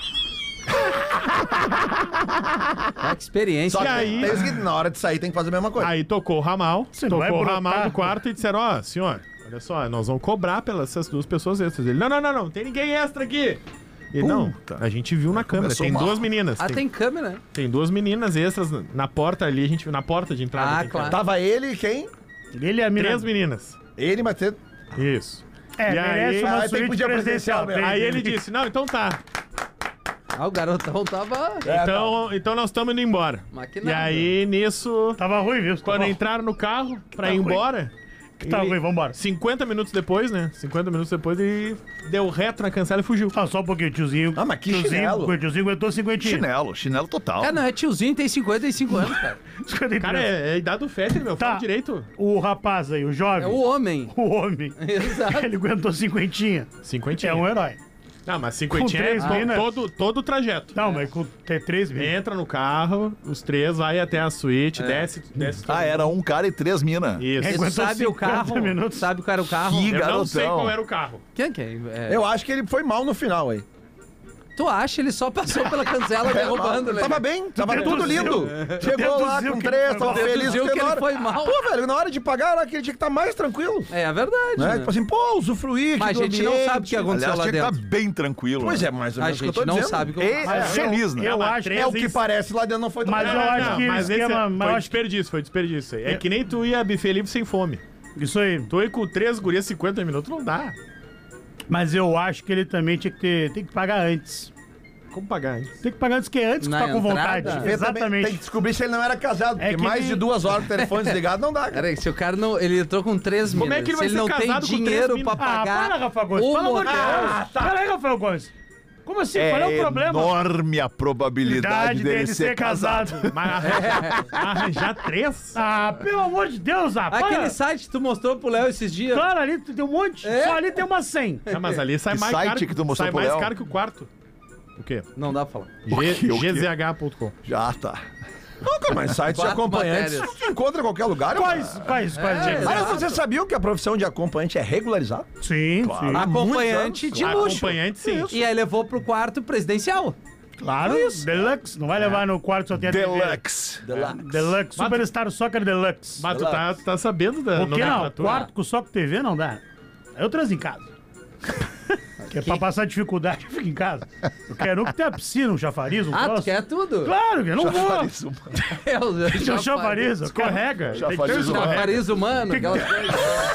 Ah, que experiência. Só que E aí- tem o seguinte, na hora de sair tem que fazer a mesma coisa. Aí tocou o ramal, Você não tocou vai o ramal brotar. do quarto e disseram, ó, senhor, olha só, nós vamos cobrar pelas essas duas pessoas extras. Ele, não, não, não, não, tem ninguém extra aqui. Ele, não, Puta. a gente viu na câmera, Começou tem mal. duas meninas. Ah, tem, tem câmera, né? tem duas meninas extras na porta ali, a gente viu na porta de entrada. Ah, tem claro. Tava ele e quem? Ele é a mina. Três meninas. Ele, mas... Tem... Isso. É, E aí- merece uma Ah, tem que suíte pedir a presidencial. presidencial mesmo. Aí ele disse, não, então tá. Ah, o garotão tava Então, então nós estamos indo embora. maquinado. E aí, nisso, Tava ruim, viu? quando Tava- entraram no carro pra tá ir ruim. embora... Tá ele- ruim, vambora. cinquenta minutos depois, né? cinquenta minutos depois ele deu reto na cancela e fugiu. Ah, só um pouquinho, tiozinho. Ah, mas que tiozinho, chinelo. O tiozinho aguentou cinquentinha. Chinelo, chinelo total. É, não, é tiozinho, tem cinquenta e cinco anos, cara. cinquenta e três. Cara, é, é a idade do Fetter, meu. Tá. Fala direito. O rapaz aí, o jovem. É o homem. O homem. Exato. Ele aguentou cinquentinha. Cinquentinha. É um herói. Não, mas cinquentinha é três to- minas. todo, todo o trajeto. Não, mas com ter três mil. Entra no carro, os três, vai até a suíte, desce, desce. todo Ah, era um cara e três minas. Isso. É, Tu aguentou sabe o cinquenta carro? minutos. Sabe qual era o carro? Que Eu não garotão. sei qual era o carro. Quem que é? É, Eu acho que ele foi mal no final aí. Tu acha? Ele só passou pela cancela derrubando, né? Tava bem, tava deduziu. tudo lindo. Chegou lá deduziu com que três, foi tava mal. feliz. Deduziu porque que na ele hora- foi mal. Pô, velho, na hora de pagar, era que ele tinha que estar mais tranquilo. É a verdade, Né? né? Tipo assim, pô, usufruir aqui Mas do a gente não ambiente. sabe o que aconteceu Aliás, lá tinha que dentro. estar bem tranquilo. Pois né? é, mais ou A menos o que eu gente tô não dizendo. sabe o que E feliz, né? Eu mas acho três É o que Isso. parece lá dentro, não foi tão Mas legal. eu acho que o mas esse esquema- é, mas foi eu acho- desperdício, foi desperdício. aí. É É. que nem tu ia buffet livre sem fome. Isso aí. Tu ia com três gurias cinquenta minutos, não dá. Mas eu acho que ele também tinha que ter, tem que pagar antes. como pagar, hein? Tem que pagar antes que antes que Na tá com vontade. entrada? Também Exatamente. tem que descobrir se ele não era casado, É porque que mais nem- de duas horas com o telefone desligado não dá, cara. Peraí, se o cara não. Ele entrou com três Como minas. é que ele se vai ele ser não tem casado com três dinheiro minas? pra Ah, pagar. para, Rafa Gomes. o Pelo amor de motel. Deus. Pera aí, Rafael Gomes. Como assim? Qual é o problema? enorme a probabilidade Idade dele, ser casado. Mas arranjar, arranjar três? Ah, pelo amor de Deus, ah, para. Aquele site que tu mostrou pro Léo esses dias. Claro, ali tem um monte. É? Só ali tem uma cem. É, mas ali sai Que mais site caro. que tu mostrou sai pro mais Léo? caro que o quarto. O quê? Não dá pra falar. O quê? O quê? G Z H ponto com. Já tá. Não, cara, mas sites de Quatro acompanhantes matérias. tu encontra em qualquer lugar. Quais, quais, quais? É, gente? Mas vocês sabiam que a profissão de acompanhante é regularizada? Sim, sim. Acompanhante de luxo. Acompanhante, sim. E aí levou pro quarto presidencial. Claro, Deluxe. Não vai levar no quarto só tem a T V. Deluxe. Deluxe. Superstar Soccer Deluxe. Mas tu tá, tu tá sabendo da Por que não? nomenclatura? Quarto com só com T V não dá. Eu transo em casa. Que é pra passar dificuldade, eu fico em casa. Eu quero um que tenha piscina, um chafariz, um Ah, tu troço. quer tudo? Claro, que eu não vou. Chafariz, um- Eu, Deixa eu chafariz. Eu quero... Escorrega. Tem que ter Chafariz um humano. escorrega. Chafariz humano, aquelas coisas.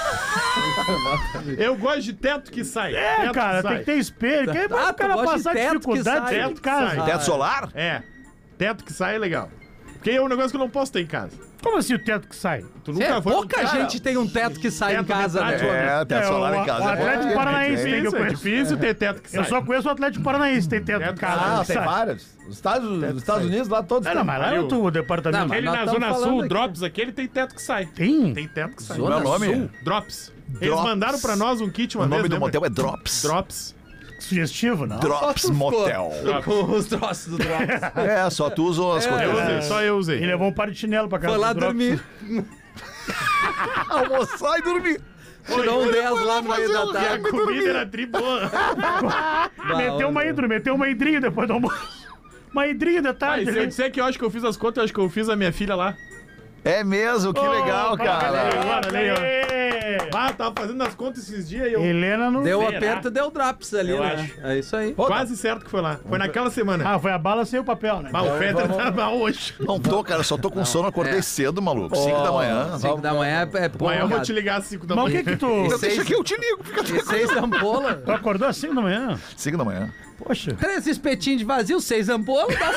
Eu gosto de teto que sai. É, Teto cara, que tem que ter espelho. Que é Ah, pra o tu cara gosta de passar teto que dificuldade sai. dentro de casa. Teto que Teto solar? É. Teto que sai é legal. Porque é um negócio que eu não posso ter em casa. Como assim o teto que sai? Tu É, nunca foi num pouca teto? gente tem um teto que sai em Teto casa, metade, né? É, teto É, solar o- em casa. o é Atlético bom. Paranaense É tem que eu difícil, é conheço. difícil ter teto que sai. Eu só conheço o Atlético Paranaense, tem teto Teto em casa. Ah, que tem sai. vários. Os Estados, os Estados Unidos lá todos É, têm. não, mas lá é Ali, outro departamento. Não, mas Aquele nós na tamo Zona falando Sul, o aqui. Drops, aquele tem teto que sai. Tem? Tem teto que sai. Qual é o nome? Drops. Eles Drops. mandaram pra nós um kit uma O nome vez, do lembra? motel é Drops. Drops. Sugestivo, não? Drops Motel. Com os troços do Drops. É, só tu usam as Eu coisas. usei, só eu E usei. levou um par de chinelo pra casa. Foi lá do Drops. dormir. Almoçar e dormir. Tirou um dez lá no meio da E a tarde. comida era tri boa. Meteu uma hidro, meteu uma hidrinha depois do almoço. Uma hidrinha de Ah, tarde. e se eu ali. disser que eu acho que eu fiz as contas, eu acho que eu fiz a minha filha lá. É mesmo, que legal, cara. Olha ali, ó. Aê! Ah, tava fazendo as contas esses dias e eu... Helena não. Deu Será? aperto, deu drops ali, Eu né? acho. É isso aí. Quase certo que foi lá. Foi naquela semana. Ah, foi a bala sem o papel, né? Ah, o Fetter tava hoje. Não tô, cara, só tô com sono, acordei é. cedo, maluco. cinco da manhã. cinco da manhã é pouco. Amanhã eu vou cara. te ligar às cinco da Mas o manhã. que que tu... Então seis- deixa que eu te ligo, fica E tranquilo. seis ampolas. Tu acordou às cinco da manhã? cinco da manhã. Poxa. Três espetinhos de vazio, seis ampolas, dá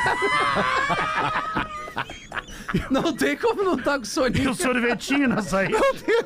sono. Não tem como não tá com E soninho. o sorvetinho na saída.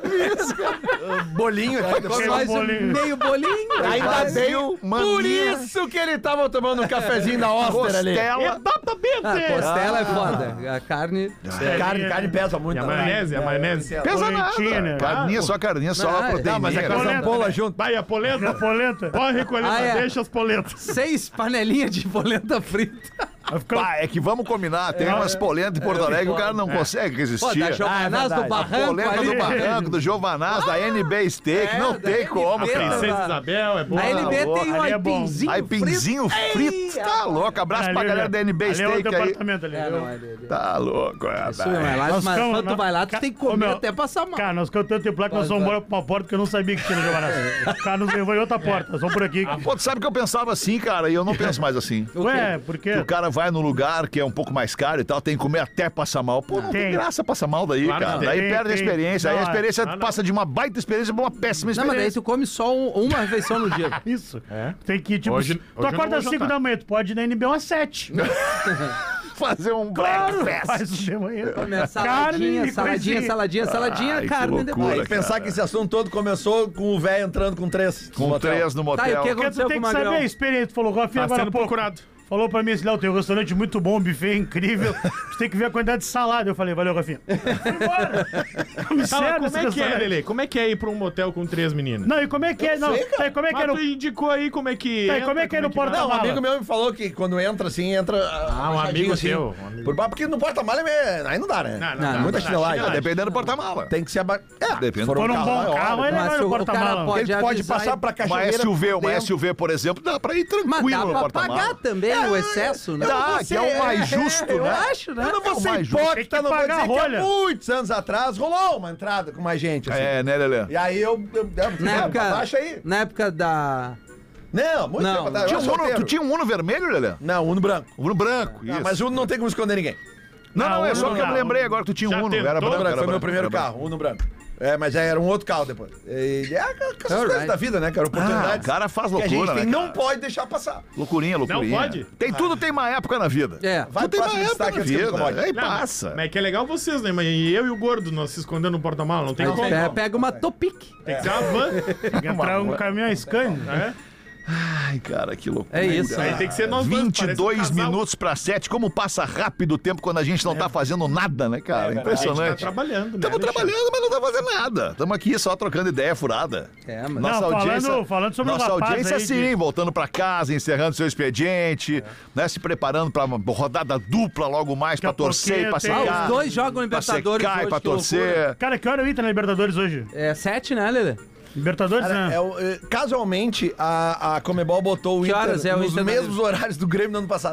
Bolinho aqui. Com Aquele mais um bolinho. meio bolinho. Ainda Quase. bem, por isso que ele tava tomando um cafezinho da Oster ali. Costela. Ah, costela é foda. A carne. Carne, carne pesa muito. E a também. maionese, a maionese. Pesa Boletinha, nada. né? Carninha, só carninha, só Não, a proteína. Tá, mas é com as Polenta, ampolas né? junto. Vai, a polenta. A polenta. Pode recolher, Ah, é. deixa as polentas. Seis panelinhas de polenta frita. Vai ficar... Pá, é que vamos combinar. Tem umas polentas em Porto Alegre que o cara não consegue Pô, resistir. da Giovanás verdade. do Barranco Polenta ali. do Barranco, do Giovanás, da N B Steak. É, não da tem N B. como, A Eita, cara. Princesa vai. Isabel é boa. A N B louco, tem um ali é bom. aipinzinho Aipinzinho frito. Tá louco. Abraço pra Ali, galera né? da N B Ali é o Steak aí. departamento ali. É, não, é, é, é. Tá louco, é. Isso não é lá, Nós mas ficamos, quando tu né? vai lá, tu tem que comer Ô, meu, até passar mal. Cara, nós ficamos tanto tempo lá que nós Vai, vamos vai. embora pra uma porta que eu não sabia que tinha no Giovanás. O cara nos levou em outra porta. Nós vamos por aqui. Pô, tu sabe que eu pensava assim, cara, e eu não penso mais assim. Ué, por quê? Que o cara vai num lugar que é um pouco mais caro e tal, tem que comer até passar mal. Pô, não tem, Tem. graça passar mal daí, Claro cara. que Daí tem, perde a tem. experiência. Aí a Não, experiência ah, não. passa de uma baita experiência pra uma péssima Não, mas daí experiência. tu come só um- uma refeição no dia. Isso. É. Tem que, tipo, Hoje- tu hoje eu não acorda vou às cinco jantar. da manhã, tu pode ir na N B às sete. Fazer um Claro, breakfast. faz o de manhã. Come Carne a saladinha, e saladinha, coisinha. saladinha, saladinha, Ai, que carne loucura, depois. Aí pensar que esse assunto todo começou com o velho entrando com três. Com três no Tá, e o motel. que Porque tu aconteceu com tem o que saber Magrão? a experiência. Tu falou, Rafinha, Tá agora há sendo pouco. procurado. Falou pra mim assim, Léo, tem um restaurante muito bom, um buffet incrível. Tu tem que ver a quantidade de salada. Eu falei, valeu, Rafinha. Fui embora. Me Tá, mas sério, como esse é que é, restaurante. Lelê? Como é que é ir pra um motel com três meninas? Não, e como é que é? Não, tá, e como é que é Mas no... tu indicou aí como é que Tá, e entra, como é que é no vai? porta- Não, um mala. amigo meu me falou que quando entra assim, entra. Ah, um amigo seu, um amigo. Por baixo, porque no porta-mala é meio- aí não dá, né? Não, não, Não, não, muita não, chinelagem. chinelagem. Dependendo do porta-mala. Tem que se aba... É, Depende. for For um carro bom maior, carro, ele Mas vai se no o- o cara porta-mala. pode Ele pode avisar passar e- pra Uma cachoeira. S U V, uma dentro. S U V, por exemplo, dá pra ir Mas tranquilo dá no pra porta-mala. pagar também o excesso, né? Dá, Você- que é o mais justo, eu né? acho, né? Eu não vou É o ser mais justo. Tem hipócrita, que não vou pagar dizer a que há rolha. muitos anos atrás rolou uma entrada com mais gente, assim. É, né, Lelê? E aí eu... eu, eu Na é, época, baixa aí. na época da... Não, muito Não, tempo atrás. Tinha eu um era Uno, solteiro. tu tinha um Uno vermelho, Lelê? Não, Uno branco. Uno branco, Ah, isso. mas o Uno não tem como esconder ninguém. Não, não, é Uno só que eu me não. lembrei agora que tu tinha Já um Uno. tentou? Era branco, Branco, era foi meu branco, primeiro era branco. carro, Uno branco. É, mas já era um outro carro depois. E, é essas coisas Alright. da vida, né, cara? Ah, Oportunidades. o cara faz que a loucura, gente tem, né, não cara? pode deixar passar. Loucurinha, loucurinha. Não pode? Tem tudo, tem uma época na vida. É. Vai, Tudo tem uma próximo época destaque na antes que eu vida. incomode. Aí Não, passa. Mas é que é legal vocês, né? Mas eu e o gordo, nós se escondendo no porta-mala, não tem Aí como. pe- Pega uma Topic. Tem que ser uma van. Tem que entrar um caminhão Scania. É? Ai, cara, que loucura. É isso. Aí tem que ser nós dois, vinte e dois parece um casal. minutos pra sete. Como passa rápido o tempo quando a gente não tá fazendo nada, né, cara? A gente tá Impressionante. trabalhando, né? Estamos Alexandre? trabalhando, mas não tá fazendo nada. Estamos aqui só trocando ideia furada. É, mas... Nossa Não, audiência, falando- falando sobre o nossa rapaz audiência aí sim, de- voltando pra casa, encerrando seu expediente, né, se preparando pra uma rodada dupla logo mais Daqui a pra torcer e pra pouquinho Ah, tem- secar. os dois jogam pra Libertadores secar e hoje, pra que loucura. torcer. Cara, que hora o Inter na Libertadores hoje? É sete, né, Lelê? Libertadores, Cara, né? é o- é, casualmente, a, a Comebol botou o Que Inter horas é o nos Inter na mesmos horários do Grêmio no ano passado.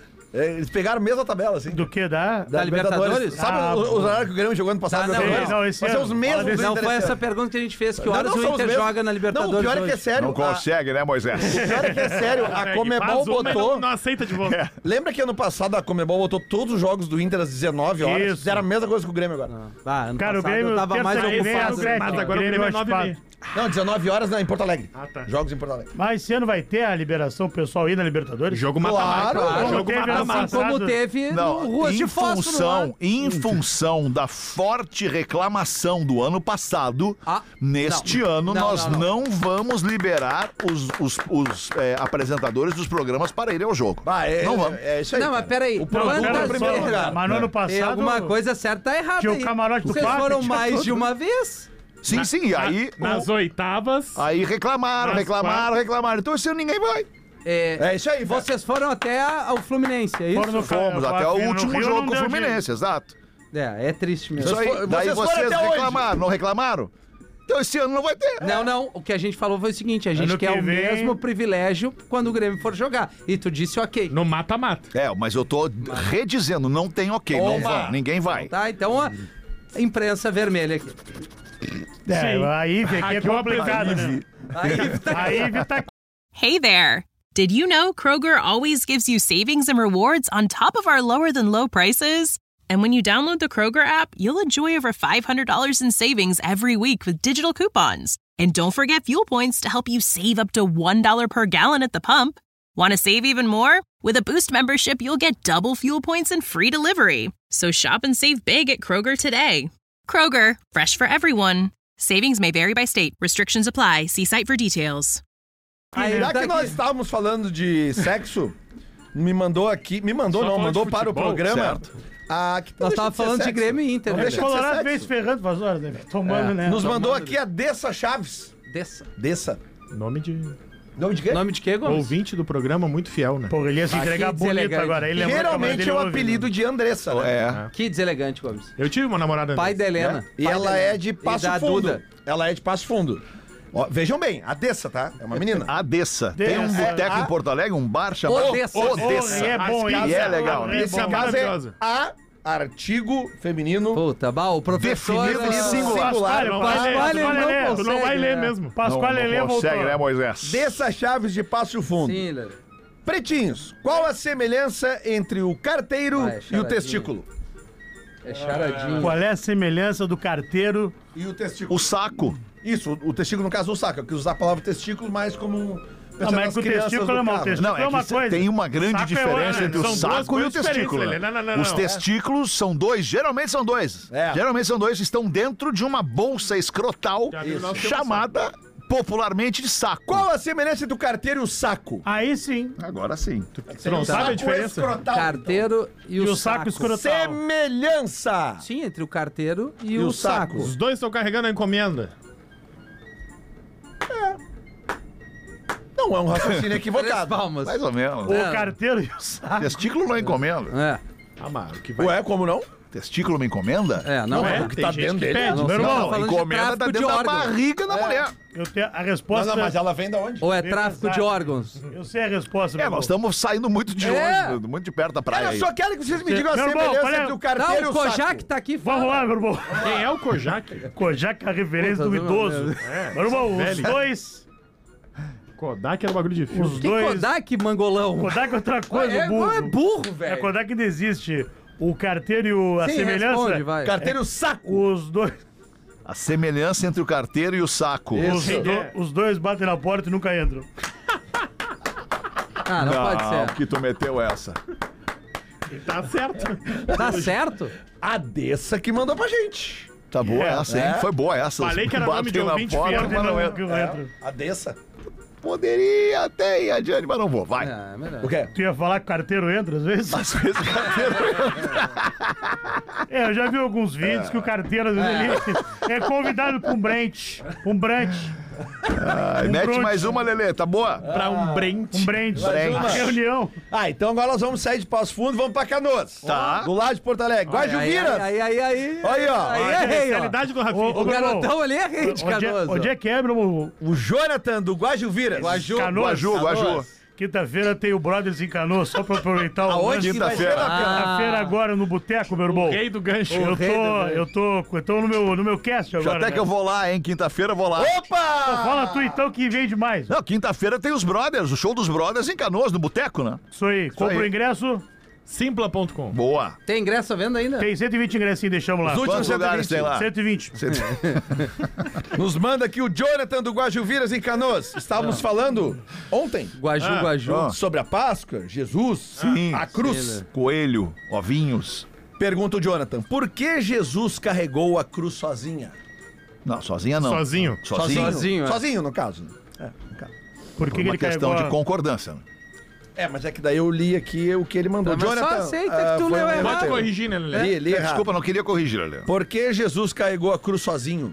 É, eles pegaram a mesma tabela, assim. Do que? Da... Da Libertadores? Sabe Ah, o- os bom. horários que o Grêmio jogou ano passado? Ah, não, Libertadores? não, esse Vai ser ano. os Fala mesmos desse- do Não, Inter foi esse essa ano. pergunta que a gente fez. Que Não, horas não, o são os Inter mesmos. joga na Libertadores Não, o pior é que é hoje? sério. Não a- consegue, né, Moisés? O pior é que é sério. A É, Comebol faz uma, mas botou... Não, não aceita de volta. Lembra que ano passado a Comebol botou todos os jogos do Inter às dezenove horas? Isso. Fizeram a mesma coisa que o Grêmio agora. Ah, ano Cara, o passado Grêmio eu tava mais terça que vem é ocupado. o Grêmio. Mas agora o Grêmio é nove e meia. Não, dezenove horas não, em Porto Alegre. Ah, tá. Jogos em Porto Alegre. Mas esse ano vai ter a liberação pro pessoal ir na Libertadores? Jogo mata-mata. Claro, Jogo teve ano mata-mata. Assim como passado- teve Não, no Ruas em de Fósforo lá. função, em função da forte reclamação do ano passado, Ah, neste não, ano não, nós não, não, não. vamos liberar os, os- os, é, apresentadores dos programas para irem ao jogo. Bah, é, não vamos. é isso aí. Não, mas cara. peraí. O produto Pera é só, o primeiro lugar. Mas no ano Tem passado... alguma coisa certa tá errada Tinha o aí. camarote do Vocês Paco, foram tinha mais tudo. de uma vez? Sim, sim, e aí, Nas o- oitavas. aí reclamaram, Nas reclamaram, quartas. reclamaram. Então esse ano ninguém vai. É, É isso aí, velho. vocês foram até a- ao Fluminense, é isso? Foram no Fomos Ca- até o no último Rio jogo não com o deu Fluminense, exato. É, é triste mesmo. Isso aí, foram- daí vocês foram vocês até onde? reclamaram, não reclamaram? Então esse ano não vai ter. Não, não, o que a gente falou foi o seguinte, a gente Ano quer que o vem- mesmo privilégio quando o Grêmio for jogar. E tu disse ok. No mata-mata. É, mas eu tô redizendo, não tem ok, não Opa! vão, ninguém vai. Tá, então a imprensa vermelha aqui. É, Sim. a I V aqui é Aqui eu complicado, né? Aí tá A I V tá... Hey there! Did you know Kroger always gives you savings and rewards on top of our lower than low prices? And when you download the Kroger app, you'll enjoy over five hundred dollars in savings every week with digital coupons. And don't forget fuel points to help you save up to one dollar per gallon at the pump. Want to save even more? With a Boost membership, you'll get double fuel points and free delivery. So shop and save big at Kroger today. Kroger, fresh for everyone. Savings may vary by state. Restrictions apply. See site for details. Aí Já tá que nós aqui. estávamos falando de sexo, me mandou aqui, me mandou Só não, falando mandou de para o futebol, programa. certo. A, que Nós deixa tava de ser falando de sexo. Grêmio e Inter, Não né? deixa O de ser Colorado sexo. vem se ferrando faz horas, né? Tomando, né? Nos mandou aqui a Dessa Chaves. Dessa. Dessa. Nome de Nome de quê? Nome de quê, Gomes? ouvinte do programa, muito fiel, né? Pô, ele ia se Ah, entregar que bonito deselegante. agora. Ele lembrou que a mãe Geralmente dele é o ouve, apelido né? de Andressa, né? É. Que deselegante, Gomes. Eu tive uma namorada. Pai da Helena. E Pai ela da é Helena. de E Passo da Fundo. Duda. Ela é de Passo Fundo. Ó, vejam bem, a Dessa, tá? É uma menina. A Dessa. Tem um Dessa. boteco É, em a- Porto Alegre, um bar chamado Odessa. Odessa. E é bom, As hein? E é legal, né? É Esse bom. caso maravilhosa. é a artigo feminino. Puta, bah, o professor... Definido ah, singular. Pasquale, Não Pasquale, vai ler, Pasquale, não Lelê. Tu não vai consegue, ler né? mesmo. Pasquale Lelê não voltou. consegue, né, Moisés? Dessa Chaves de Passo Fundo. Sim, Lelê. Pretinhos, qual a semelhança entre o carteiro Vai, e o charadinho. testículo? É charadinho. Qual é a semelhança do carteiro? E o testículo? O saco. Isso, o testículo no caso o saco. Eu quis usar a palavra testículo mais como um... Não, mas que o testículo é mal. O testículo Não, é é uma que coisa. tem uma grande Saco é diferença outra, entre o né? São duas saco e o coisas diferentes, testículo. Lelê. né? Não, não, não, Os não. testículos são dois, geralmente são dois. É. Geralmente são dois, estão dentro de uma bolsa escrotal Já viu, nós temos chamada popularmente de saco. Qual a semelhança entre o carteiro e o saco? Aí sim. Agora sim. Tu não sabe a diferença? Escrotal. Carteiro e, E o saco escrotal. Semelhança. Sim, entre o carteiro e, E o, o saco. saco. Os dois estão carregando a encomenda. Não é um raciocínio Três equivocado. palmas. Mais ou menos. O É. carteiro e o saco. Testículo não encomenda. É, Ah, mas o que vai... Ué, como não? Testículo me encomenda? é, não, Não é, é. o que tem tá gente dentro que dele. pede. Não, Meu você tá irmão, falando de Encomenda tá tráfico de dentro da órgãos. barriga da É. mulher. Eu tenho a Não, resposta. não, mas ela vem da onde? Ou é Bem tráfico de pensado. órgãos? Eu sei a resposta. É, meu nós irmão. estamos saindo muito de É. longe, muito de perto da praia Cara, eu aí. só quero que vocês me digam a Meu irmão, semelhança olha- entre o carteiro Não, e o o saco. Kojak tá aqui Vamos fora. lá, meu irmão. Quem é o Kojak? Kojak é a referência Puta do do meu idoso. Deus. Meu irmão, os velho. dois. Kodak era um bagulho de filme. Os Que dois. Kodak, mangolão? Kodak é outra coisa, é, burro. é burro, É velho. Kodak ainda existe. O carteiro e o, a Sim, semelhança. responde, vai. Carteiro e o saco. Os dois. A semelhança entre o carteiro e o saco. Os, do- os dois batem na porta e nunca entram. Ah, não, pode ser. que tu meteu essa. Tá certo. Tá certo? A Dessa que mandou pra gente. Tá boa É, essa, hein? é. Foi boa essa. Falei que era nome de Batem na ouvinte porta, fiel, mas Batem não na- entra. não entra. A Dessa. Poderia até ir adiante, mas não vou. Vai. É, melhor. O quê? Tu ia falar que o carteiro entra às vezes? Às vezes o carteiro É, eu já vi alguns vídeos que o carteiro às vezes, ele é convidado pra um brunch. Um brunch. Ai, Um mete brunch. mais uma, Lelê, tá boa? Pra um brente. Um brunch. Mais Uma uma. reunião. Ah, então agora nós vamos sair de Passo Fundo e vamos pra Canoas. Tá. Do lado de Porto Alegre. Guajuviras. Aí, aí, aí, aí. Aí, ó. Aí, Olha errei, ó. Especialidade do Rafinha. Ô, O meu irmão, garotão ali é rei de Onde é, Canoas. onde é que é, meu irmão? O Jonathan do Guajuviras. Guaju. Canoas. Guaju, Guaju. Quinta-feira tem o Brothers em Canoas, só pra aproveitar o Aonde lance. que vai ser? Quinta-feira. na- A feira agora no boteco, meu irmão. Rei do gancho. Eu rei do tô, gancho. eu tô, eu tô no meu, no meu cast Já agora. até né? que eu vou lá, hein? Quinta-feira eu vou lá. Opa! Fala tu então que vende mais. Não, quinta-feira tem os Brothers, o show dos Brothers em Canoas, no boteco, né? Isso aí, compra aí. o ingresso, Simpla ponto com. Boa. Tem ingresso à venda ainda? tem cento e vinte ingressinhos, deixamos lá. Os últimos Quantos lugares tem lá? cento e vinte. Nos manda aqui o Jonathan do Guajuviras em Canoas. Estávamos falando ontem Guaju, Ah, Guaju. ah. sobre a Páscoa, Jesus, Sim. a cruz. Sim, Coelho, ovinhos. Pergunta o Jonathan, por que Jesus carregou a cruz sozinha? Não, sozinha não. Sozinho. Sozinho. Sozinho, é. Sozinho, no caso. É, no caso. Por que, Por que uma ele questão carregou? de a- concordância. É, mas é que daí eu li aqui o que ele mandou. Tá, mas só aceita que tu foi leu um errado. erro Pode teu. corrigir, né, Lelê? Li, li errado. Desculpa, não queria corrigir, Lelê. Por que Jesus carregou a cruz sozinho?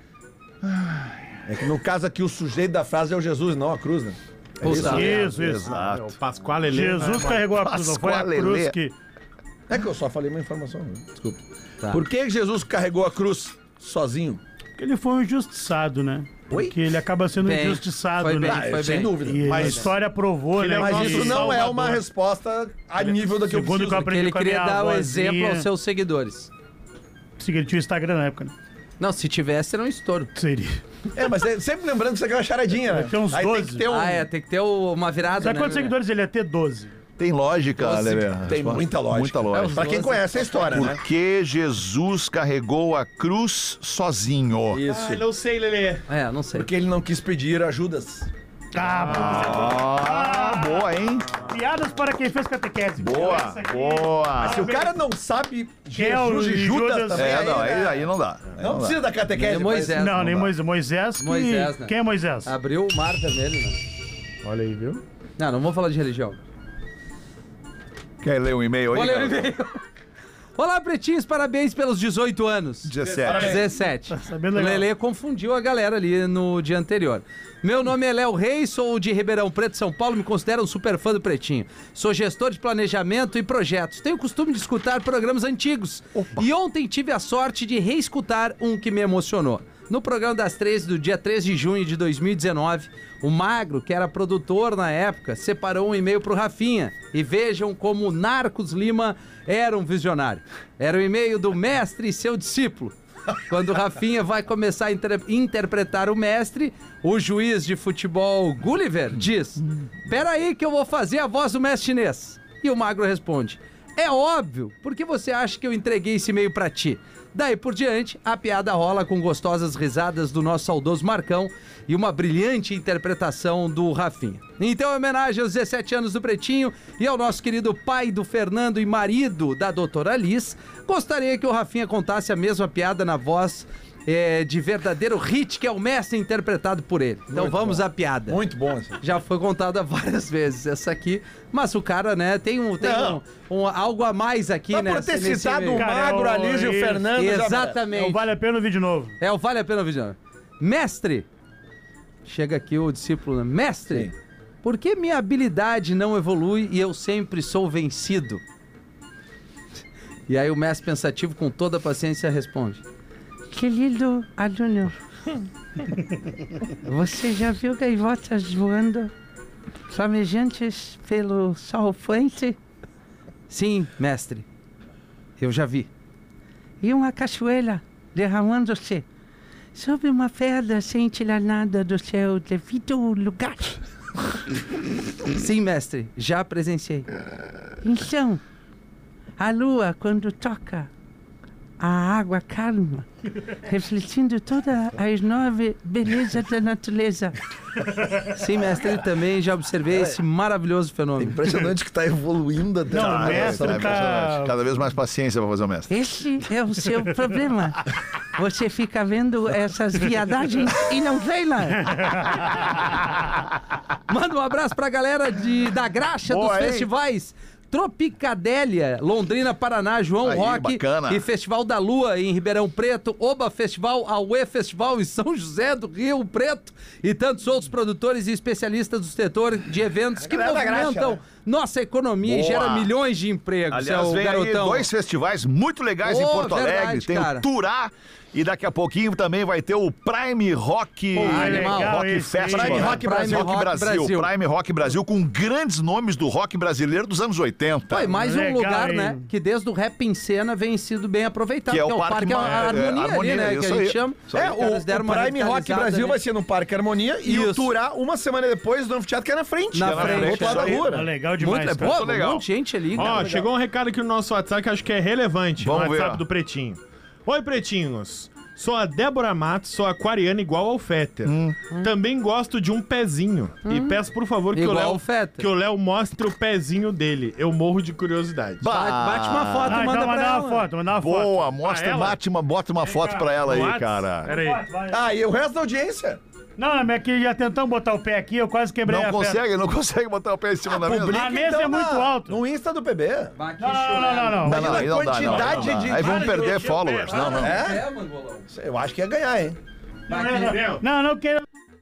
É que no caso aqui o sujeito da frase é o Jesus, não a cruz, né? É Puta isso? merda. Isso, isso. É Exato. o Pascoal Lelê. Jesus carregou a cruz, não foi a Pascoal cruz Lelê. que... É que eu só falei uma informação, né? Desculpa. Tá. Por que Jesus carregou a cruz sozinho? Porque ele foi um injustiçado, né? Oi? Porque ele acaba sendo Bem, injustiçado, foi né? bem, Ah, foi sem bem. dúvida. E a Mas, história provou, Ele né? é o mas nosso que- isso não é Salvador. uma resposta a nível daquilo que Segundo eu que eu preciso. Porque ele com a queria minha dar o avózinha. exemplo aos seus seguidores. Sim, ele tinha o Instagram na época, né? Não, se tivesse, era um estouro. Seria. É, mas é, sempre lembrando que isso aqui é uma charadinha, né? Vai ter uns Aí tem doze. que ter um... Ah, é, tem que ter o- uma virada, Sabe né? quantos seguidores ele ia ter? doze. Tem lógica, Doze, Lelê. tem muita lógica. Muita lógica. Pra quem conhece a história, né? Por que Jesus carregou a cruz sozinho? Isso. Ah, não sei, Lelê. É, não sei. Porque ele não quis pedir ajudas. Ah, Ah, boa, hein? piadas para quem fez catequese. Boa, Essa aqui- boa. Se o cara não sabe Quem é o Jesus e Judas, Judas? também, É, aí, não, aí, né? aí não dá. Aí Não dá. precisa da catequese. Nem Moisés. Não, nem dá. Moisés. Moisés que... Moisés, né? Quem é Moisés? Abriu o mar vermelho, né? Olha aí, viu? Não, não vamos falar de religião. Quer ler um e-mail aí? Olha o cara? e-mail. Olá, pretinhos, parabéns pelos dezoito anos. dezessete. dezessete. sabendo O legal. Lelê confundiu a galera ali no dia anterior. Meu nome é Léo Reis, sou de Ribeirão Preto, São Paulo, me considero um super fã do Pretinho. Sou gestor de planejamento e projetos. Tenho o costume de escutar programas antigos. E ontem tive a sorte de reescutar um que me emocionou. No programa das treze, do dia treze de junho de dois mil e dezenove, o Magro, que era produtor na época, separou um e-mail pro Rafinha. E vejam como o Narcos Lima era um visionário. Era o e-mail do mestre e seu discípulo. Quando o Rafinha vai começar a inter- interpretar o mestre, o juiz de futebol Gulliver diz: "Peraí que eu vou fazer a voz do mestre chinês." E o Magro responde: "É óbvio, porque você acha que eu entreguei esse e-mail pra ti?" Daí por diante, a piada rola com gostosas risadas do nosso saudoso Marcão e uma brilhante interpretação do Rafinha. Então, em homenagem aos dezessete anos do Pretinho e ao nosso querido pai do Fernando e marido da doutora Liz, gostaria que o Rafinha contasse a mesma piada na voz é, de verdadeiro hit, que é o mestre interpretado por ele. Então Muito vamos bom. à piada. Muito bom. Assim. Já foi contada várias vezes essa aqui, mas o cara, né, tem, um, tem um, um- algo a mais aqui, Só né? por ter nesse citado o e-mail. Cara, Magro, é o- a Liz e o isso. Fernando. já- Exatamente. Não vale a pena o vídeo novo. É o Vale a Pena Vigiar. Mestre, chega aqui o discípulo, né? Mestre, Sim. por que minha habilidade não evolui e eu sempre sou vencido? E aí o mestre pensativo, com toda a paciência, responde: querido aluno, você já viu gaivotas voando flamejantes pelo sol poente? Sim, mestre, eu já vi. E uma cachoeira derramando-se sobre uma pedra sem tirar nada do seu devido lugar? Sim, mestre, já presenciei. Então, a lua, quando toca A água calma, refletindo toda a enorme beleza da natureza. Sim, mestre, eu também já observei esse maravilhoso fenômeno. Impressionante que tá evoluindo até. Não, o Ah, mestre essa- tá... Cada vez mais paciência pra fazer o mestre. Esse é o seu problema. Você fica vendo essas viadagens e não vem lá. Manda um abraço pra galera de, da graxa Boa, dos hein? festivais. Tropicadélia, Londrina, Paraná, João Aí, Roque bacana. e Festival da Lua em Ribeirão Preto, Oba Festival, Aue Festival em São José do Rio Preto e tantos outros produtores e especialistas do setor de eventos que galera da graxa, movimentam né? nossa economia Boa. e gera milhões de empregos, Aliás, seu vem aí garotão. dois festivais muito legais em Oh, Porto Alegre. verdade, Tem cara. o Turá e daqui a pouquinho também vai ter o Prime Rock, Pô, animal. Rock esse, Festival. hein? Prime Rock Brasil. Rock Brasil. Brasil. Prime Rock Brasil com grandes nomes do rock brasileiro dos anos oitenta. Foi mais um Legal, lugar, hein? né, que desde o Rap em Cena vem sido bem aproveitado, Que é o que é o Parque Parque Ma- Harmonia, é, ali, Harmonia, né, que isso a gente aí. chama. Isso aí. É, Os o, caras deram uma o Prime Rock revitalizada Brasil ali. vai ser no Parque Harmonia e Isso. o Turá uma semana depois do anfiteatro que é na frente. Na que é frente, do outro lado isso da aí. rua, Tá né? legal demais, Muito, cara. pô, Muito legal. um monte de gente ali. Ó, cara. chegou um recado aqui no nosso WhatsApp que eu acho que é relevante. Vamos no WhatsApp ver. do Pretinho. Oi, Pretinhos. Sou a Débora Matos, sou aquariana igual ao Fetter. Hum. Também gosto de um pezinho. E peço, por favor, que o, Igual Léo, ao Fetter. que o Léo mostre o pezinho dele. Eu morro de curiosidade. Bate, bate uma foto Ah, e manda então pra mandar ela. uma foto, mandar uma foto. Boa, mostra, Ah, ela? bate uma, bota uma foto pra ela aí, Whats? cara. Pera aí. Vai, vai. Ah, e o resto da audiência? Não, mas é que já tentamos botar o pé aqui, eu quase quebrei Não a perna. consegue, não consegue botar o pé em cima da mesa. A mesa é muito alta. No Insta do P B. Não, não, não, não, não. Não, não, aí não dá, não, quantidade aí não dá. de- Aí vamos de- perder de- followers. Não, não. É? É, Mangolão. Eu acho que ia ganhar, hein? Não, não, não. Não, não quero.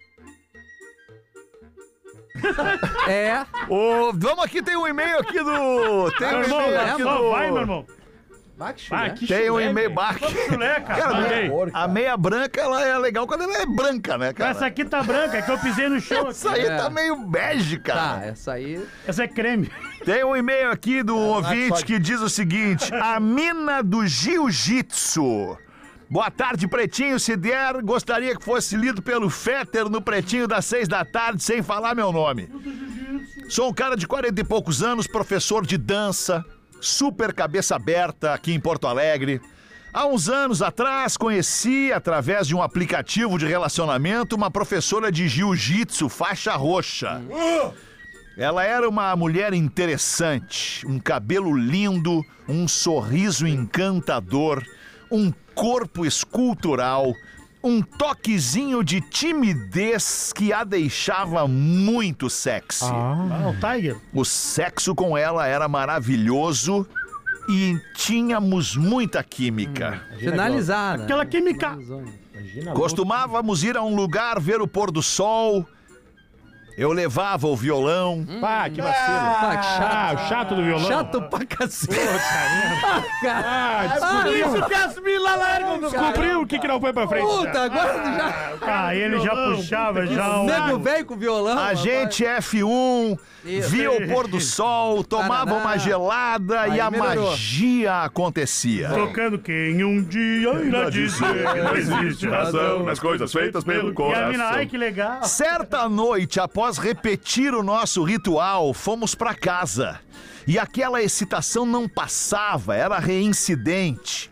É. Ô, vamos aqui, tem um e-mail aqui do... Tem Meu um irmão, e-mail vai, aqui só do... vai, meu irmão. Ah, que Tem um chulé, e-mail velho. barco. Chulé, cara. Cara, Mandei. a meia branca, ela é legal quando ela é branca, né, cara? Essa aqui tá branca, é que eu pisei no chão. Essa Aqui. aí É. tá meio bege, Tá, cara. essa aí... Essa é creme. Tem um e-mail aqui do ouvinte que diz o seguinte: a mina do jiu-jitsu. Boa tarde, Pretinho. Se der, gostaria que fosse lido pelo Fetter no Pretinho das seis da tarde, sem falar meu nome. Sou um cara de quarenta e poucos anos, professor de dança, super cabeça aberta aqui em Porto Alegre. Há uns anos atrás, conheci, através de um aplicativo de relacionamento, uma professora de jiu-jitsu, faixa roxa. Ela era uma mulher interessante, um cabelo lindo, um sorriso encantador, um corpo escultural, um toquezinho de timidez que a deixava muito sexy. Ah, o Tiger. O sexo com ela era maravilhoso e tínhamos muita química. Finalizar, né? Aquela química. Costumávamos ir a um lugar ver o pôr do sol. Eu levava o violão. Pá, que vacilo. Ah, que chato. Ah, o chato do violão. Chato pra cacete. Ah, cara. Ah, Isso que as milas largam do descobriu o que, que não foi pra frente. Puta, agora já... Ah, ele já puxava já um... Nego velho com violão. A rapaz. gente F um, Isso. via o pôr do sol, tomava Taraná. uma gelada Aí e a melhorou. magia acontecia. Tocando quem um dia irá dizer que não existe razão nas coisas feitas pelo E a mina, ai que legal. Certa noite, após repetir o nosso ritual, fomos pra casa. E aquela excitação não passava, era reincidente.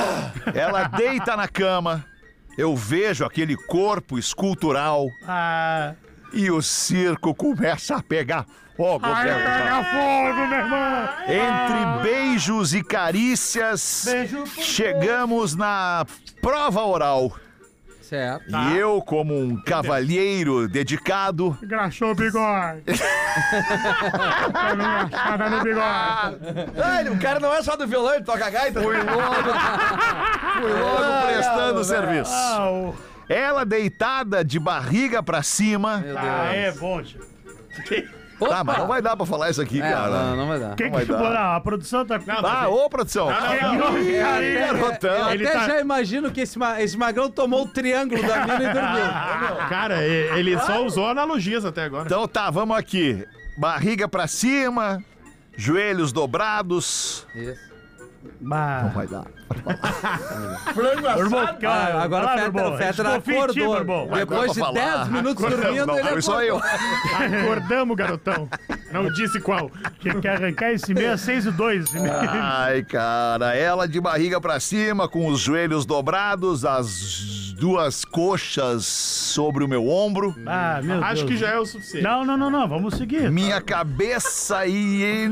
Ela deita na cama, eu vejo aquele corpo escultural Ah, e o circo começa a pegar fogo. ai, meu irmão. pega fogo, meu irmão. Entre beijos e carícias, Beijo pro chegamos na prova oral. Certo. E eu, como um cavalheiro dedicado, Engraxou o bigode. Dando uma engraxada no bigode. Ah, ele- o cara não é só do violão, ele toca gaita. Fui logo. fui logo prestando ah, serviço. Ah, o- Ela deitada de barriga pra cima. Meu Deus. ah, é bom, tio. Opa. Tá, mas não vai dar pra falar isso aqui, É, cara. não, não vai dar. Quem vai que dar. não, a produção tá... Ah, ô, produção. Ih, garotão. Eu Ele até tá- já imagino que esse, ma- esse magrão tomou o triângulo da mina e dormiu. Cara, e- ele só usou analogias até agora. Então tá, vamos aqui. Barriga pra cima, joelhos dobrados. Isso. Bah. Não vai dar. Frango Irmão, assado. que- Ah, agora vai o lá, Fetter, irmão. o Fetter Confia em ti, acordou. meu irmão. Depois de Agora pra dez falar. minutos Acordamos, dormindo, não, ele foi só eu. Acordamos, garotão. Não disse qual. Que quer arrancar esse meia seis e dois. Ai, cara, ela de barriga pra cima, com os joelhos dobrados, as duas coxas sobre o meu ombro, Ah, meu Deus. Acho que já é o suficiente. Não, não, não, não. Vamos seguir. minha cabeça e...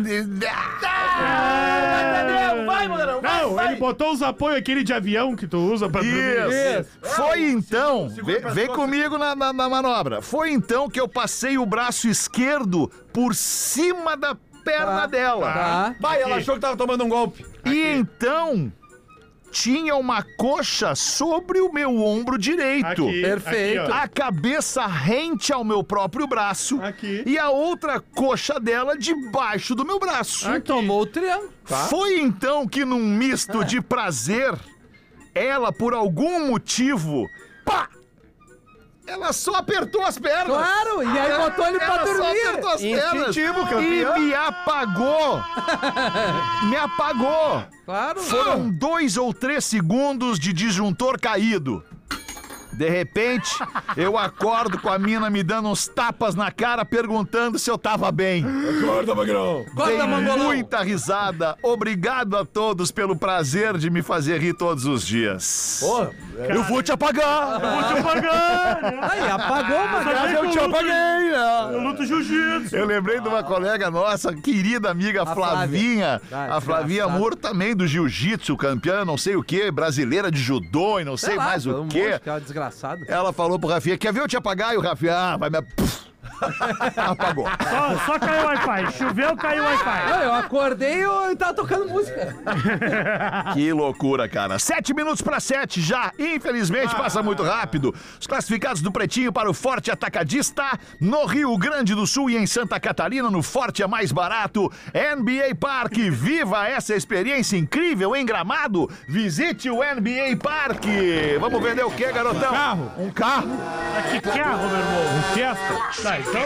Daniel, vai, mano. Vai, Não, vai. ele botou os apoios aquele de avião que tu usa pra dormir. Isso. Foi então, vem, vem comigo na, na, na manobra. Foi então que eu passei o braço esquerdo por cima da perna Tá. dela. Tá. Vai, ela achou que tava tomando um golpe. E então tinha uma coxa sobre o meu ombro direito. Aqui, Perfeito. aqui, ó. A cabeça rente ao meu próprio braço. Aqui. E a outra coxa dela debaixo do meu braço. E tomou o triângulo. Foi então que, num misto de prazer, ela, por algum motivo, pá! Ela só apertou as pernas. Claro, e aí botou ele pra Ela só dormir. apertou as pernas Instintivo, campeão. e me apagou. Me apagou. Claro. Foram dois ou três segundos de disjuntor caído. De repente, eu acordo com a mina me dando uns tapas na cara, perguntando se eu tava bem. Acorda, Magrão. Acorda, Dei Mangolão. muita risada. Obrigado a todos pelo prazer de me fazer rir todos os dias. Pô, eu vou te apagar. Vou te apagar. Aí, apagou, mas mas eu te apaguei, né? Eu luto jiu-jitsu. Eu lembrei de uma colega nossa, querida amiga A Flavinha. Flávia. A Flavinha desgraçado. Moura também do jiu-jitsu, campeã, não sei o que, brasileira de judô e não sei, Sei lá, mais foi o um quê. monte, que é uma desgraçada. Ela falou pro Rafinha, quer ver eu te apagar? E o Rafinha, ah, vai me... Apagou. Só, só caiu o Wi-Fi. Choveu, caiu o Wi-Fi. Não, eu acordei e eu tava tocando música. Que loucura, cara. Sete minutos para sete já. Infelizmente, passa muito rápido. Os classificados do Pretinho para o Forte Atacadista no Rio Grande do Sul e em Santa Catarina, no Forte é mais barato. N B A Park. Viva essa experiência incrível em Gramado. Visite o N B A Park. Vamos vender o quê, garotão? Um carro. Um carro? Que carro, meu irmão. Um Fiesta. Tá, então...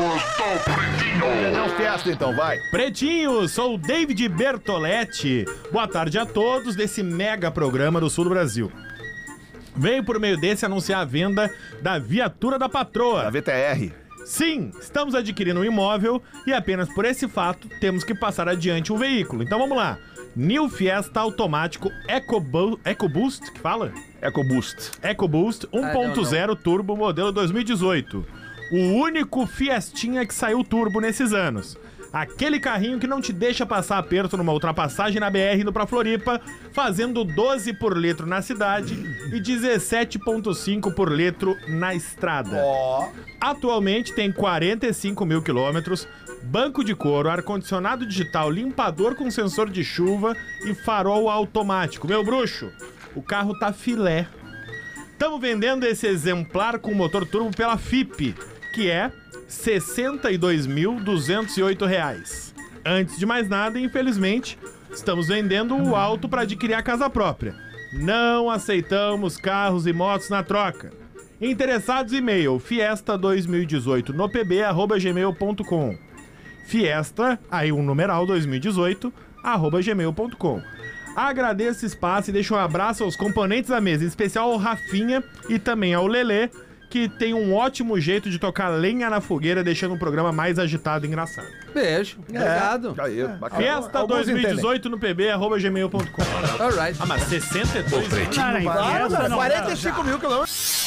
Vender um Fiesta, então, vai. Pretinho, sou o David Bertoletti. Boa tarde a todos desse mega programa do Sul do Brasil. Veio por meio desse anunciar a venda da viatura da patroa. Da V T R. Sim, estamos adquirindo um imóvel e apenas por esse fato temos que passar adiante o veículo. Então vamos lá. New Fiesta automático EcoBo- EcoBoost, que fala? EcoBoost. EcoBoost um ponto zero turbo modelo dois mil e dezoito. O único Fiestinha que saiu turbo nesses anos. Aquele carrinho que não te deixa passar aperto numa ultrapassagem na B R indo pra Floripa, fazendo doze por litro na cidade e dezessete ponto cinco por litro na estrada. Atualmente tem quarenta e cinco mil quilômetros, banco de couro, ar-condicionado digital, limpador com sensor de chuva e farol automático. Meu bruxo, o carro tá filé. Estamos vendendo esse exemplar com motor turbo pela F I P, que é sessenta e dois mil duzentos e oito reais. Antes de mais nada, infelizmente, estamos vendendo o auto para adquirir a casa própria. Não aceitamos carros e motos na troca. Interessados, e-mail fiesta dois mil e dezoito no pb arroba gmail ponto com. Fiesta, aí um numeral dois mil e dezoito, arroba gmail ponto com. Agradeço o espaço e deixo um abraço aos componentes da mesa, em especial ao Rafinha e também ao Lelê, que tem um ótimo jeito de tocar lenha na fogueira, deixando o programa mais agitado e engraçado. Beijo. Obrigado. Aí, bacana. Fiesta Alguns dois mil e dezoito no pb arroba gmail ponto com. Alright. Ah, mas sessenta e dois? Cara, em Fiesta não quarenta e cinco mil quilômetros.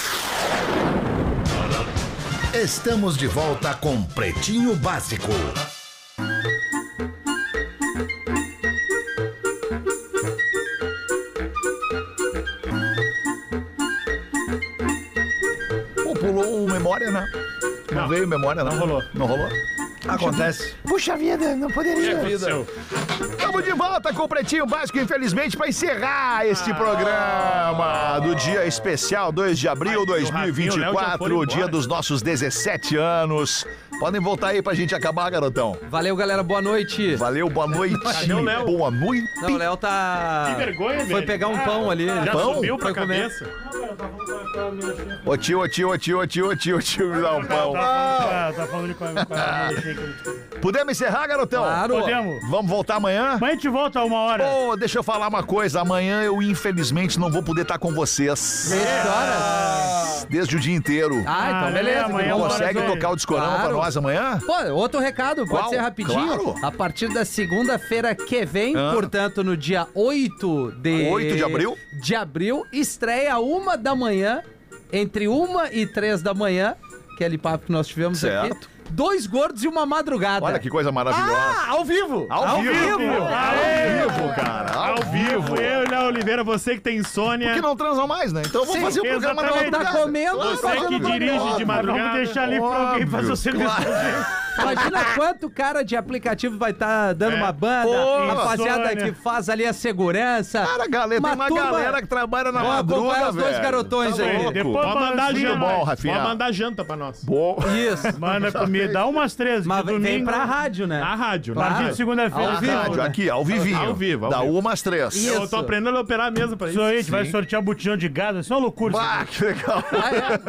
Estamos de volta com Pretinho Básico. Pô, pulou o memória, né? Não, Não. veio memória, não. Não rolou. Não rolou? Acontece. Puxa vida, não poderia. Aconteceu. Estamos de volta com o Pretinho Básico, infelizmente, para encerrar este Ah. programa do dia especial, dois de abril de dois mil e vinte e Rafinha, o Léo já quatro, foi o dia embora. dos nossos dezessete anos. Podem voltar aí pra gente acabar, garotão. Valeu, galera. Boa noite. Valeu, boa noite. Cadê o Léo? Boa noite. Não, o Léo tá... Que vergonha, velho. Foi pegar um pão ali. Já Pão? subiu pra Foi comer. cabeça. Ô tio, ô tio, ô tio, ô tio, ô tio, ô tio, me dá um pão. Tá, tá falando com a, com a Podemos encerrar, garotão? Claro. Podemos. Vamos voltar amanhã? Amanhã a gente volta a uma hora. Ô, deixa eu falar uma coisa. Amanhã eu, infelizmente, não vou poder estar com vocês. Meia horas. Desde o dia inteiro. Ah, então Ah, beleza. amanhã então Consegue horas aí. tocar o discorama Claro. pra nós amanhã? Pô, outro recado, pode Qual? ser rapidinho? Claro. A partir da segunda-feira que vem, Ah. portanto, no dia oito de... oito de abril? De abril, estreia uma da manhã, entre uma e três da manhã, aquele papo que nós tivemos Certo. aqui. Dois gordos e uma madrugada. Olha que coisa maravilhosa. Ah, ao vivo! Ao, ao vivo! vivo. Ao vivo, cara! Ao, Ao vivo, eu e Léo Oliveira, você que tem insônia. Porque não transam mais, né? Então vamos Sim, fazer o programa na exatamente. madrugada. Tá comendo, Claro, tá Você fazendo que dirige de Mas madrugada. vamos deixar ali pra alguém fazer o serviço. Imagina quanto cara de aplicativo vai estar dando É. uma banda, Pô, rapaziada Sônia. que faz ali a segurança. Cara, galera, tem uma turma- galera que trabalha na Vamos acompanhar madruga, os dois velho. garotões Tá aí. louco. Depois Pode mandar balancinha, janta. bom, Rafinha. Pode mandar janta pra nós. Bom. Isso. Manda comida, dá umas três. Mas de vem domingo, pra rádio, né? Na rádio, A partir né? de segunda-feira. Ao vivo, Rádio, né? aqui, ao vivinho. Ao vivo, ao Da vivo. uma às três. Isso. Eu tô aprendendo a operar a mesa pra isso. Isso aí, a gente vai sortear botijão de gado. Isso é uma loucura. Bah, que legal. Ah,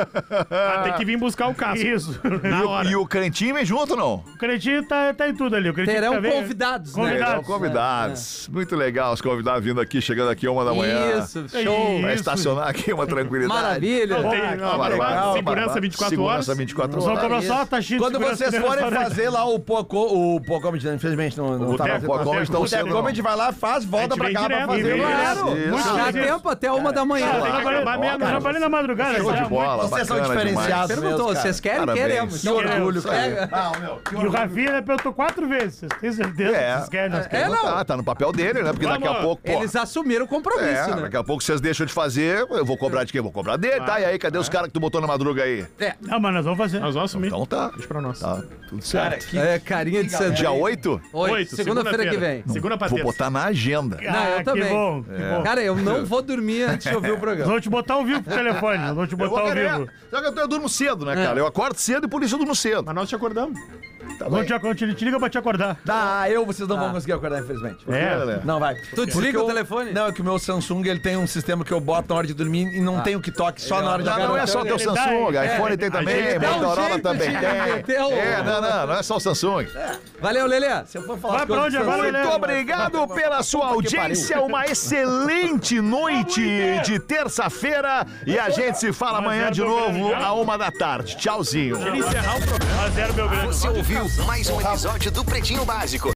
é? Vai ter que vir buscar o casco. Isso. Na hora. E o Crentinho vem junto ou não? O Cretinho tá, tá em tudo ali. O Cretinho Terão tá bem- convidados, né? Convidados. Legal, convidados. Muito legal os convidados vindo aqui, chegando aqui uma da manhã. Isso, show. Vai Isso. estacionar aqui uma tranquilidade. Maravilha. Não tem Ah, não, Vai, tem vai, vai, segurança vai. vinte e quatro horas. Segurança vinte e quatro Nós vamos horas. cobrar só a taxinha de Quando segurança vocês do forem restaurante. fazer lá o Pocô, o Pocô, infelizmente não, não O tá Boteco, fazendo. Boteco, estão O cedo, Boteco, não. como a gente vai lá, faz, volta A gente pra vem cá pra direto, fazer. vem Claro. direto. Muito Isso. dá tempo até uma da manhã. Cara, Tem que trabalhei- acabar meia-noite. trabalhei na madrugada. Show já, de bola, Vocês são bacana diferenciados. demais. Perguntou, mesmo, cara. vocês querem? Parabéns. Queremos. Que orgulho, cara. Pega. Ah, meu, que E o orgulho. Rafinha né, perguntou quatro vezes. Vocês têm certeza que É. vocês querem? Nós É, queremos. não. Tá, tá no papel dele, né? Porque daqui a Vamos. pouco, pô. Eles assumiram o compromisso, É, né? daqui a pouco vocês deixam de fazer, eu vou cobrar de quem? Eu vou cobrar dele, tá? E aí, cadê os caras que tu botou na madruga aí? Não, mas nós vamos fazer. Nós vamos assumir. Então tá. Deixa pra nós. Tá, tudo certo. É, carinha de Santana. Dia oito? Oito, segunda-feira que vem. Segunda pra Vou terça. botar na agenda. Não, eu Ah, também. Que bom, que bom. Cara, eu não vou dormir antes de ouvir o Nós programa. vamos te botar ao vivo pro telefone. Nós vamos te Eu botar vou ao querer. vivo. Só que eu, eu durmo cedo, né, cara? Eu acordo cedo e por isso eu durmo cedo. Mas nós te acordamos. Tá Vamos bem. te, te, te liga pra te acordar. Ah, eu, vocês não vão conseguir acordar, infelizmente. É, Não vai. Tu desliga Porque o eu- telefone? Não, é que o meu Samsung ele tem um sistema que eu boto na hora de dormir e não tem o que toque, só na hora de Não, não é só teu Ele dá- Samsung, é, iPhone tem a também, gente dá um Motorola jeito também de tem. meter o- É, não, não, não é só o Samsung. Valeu, Lelê. Se eu for falar Vai as pra coisas onde do agora, Samsung- Lelê? Muito obrigado pela sua audiência, uma excelente noite de terça-feira e a gente se fala amanhã de novo a uma da tarde. Tchauzinho. Encerrar o programa. A zero, meu grande. Você ouviu mais um episódio do Pretinho Básico.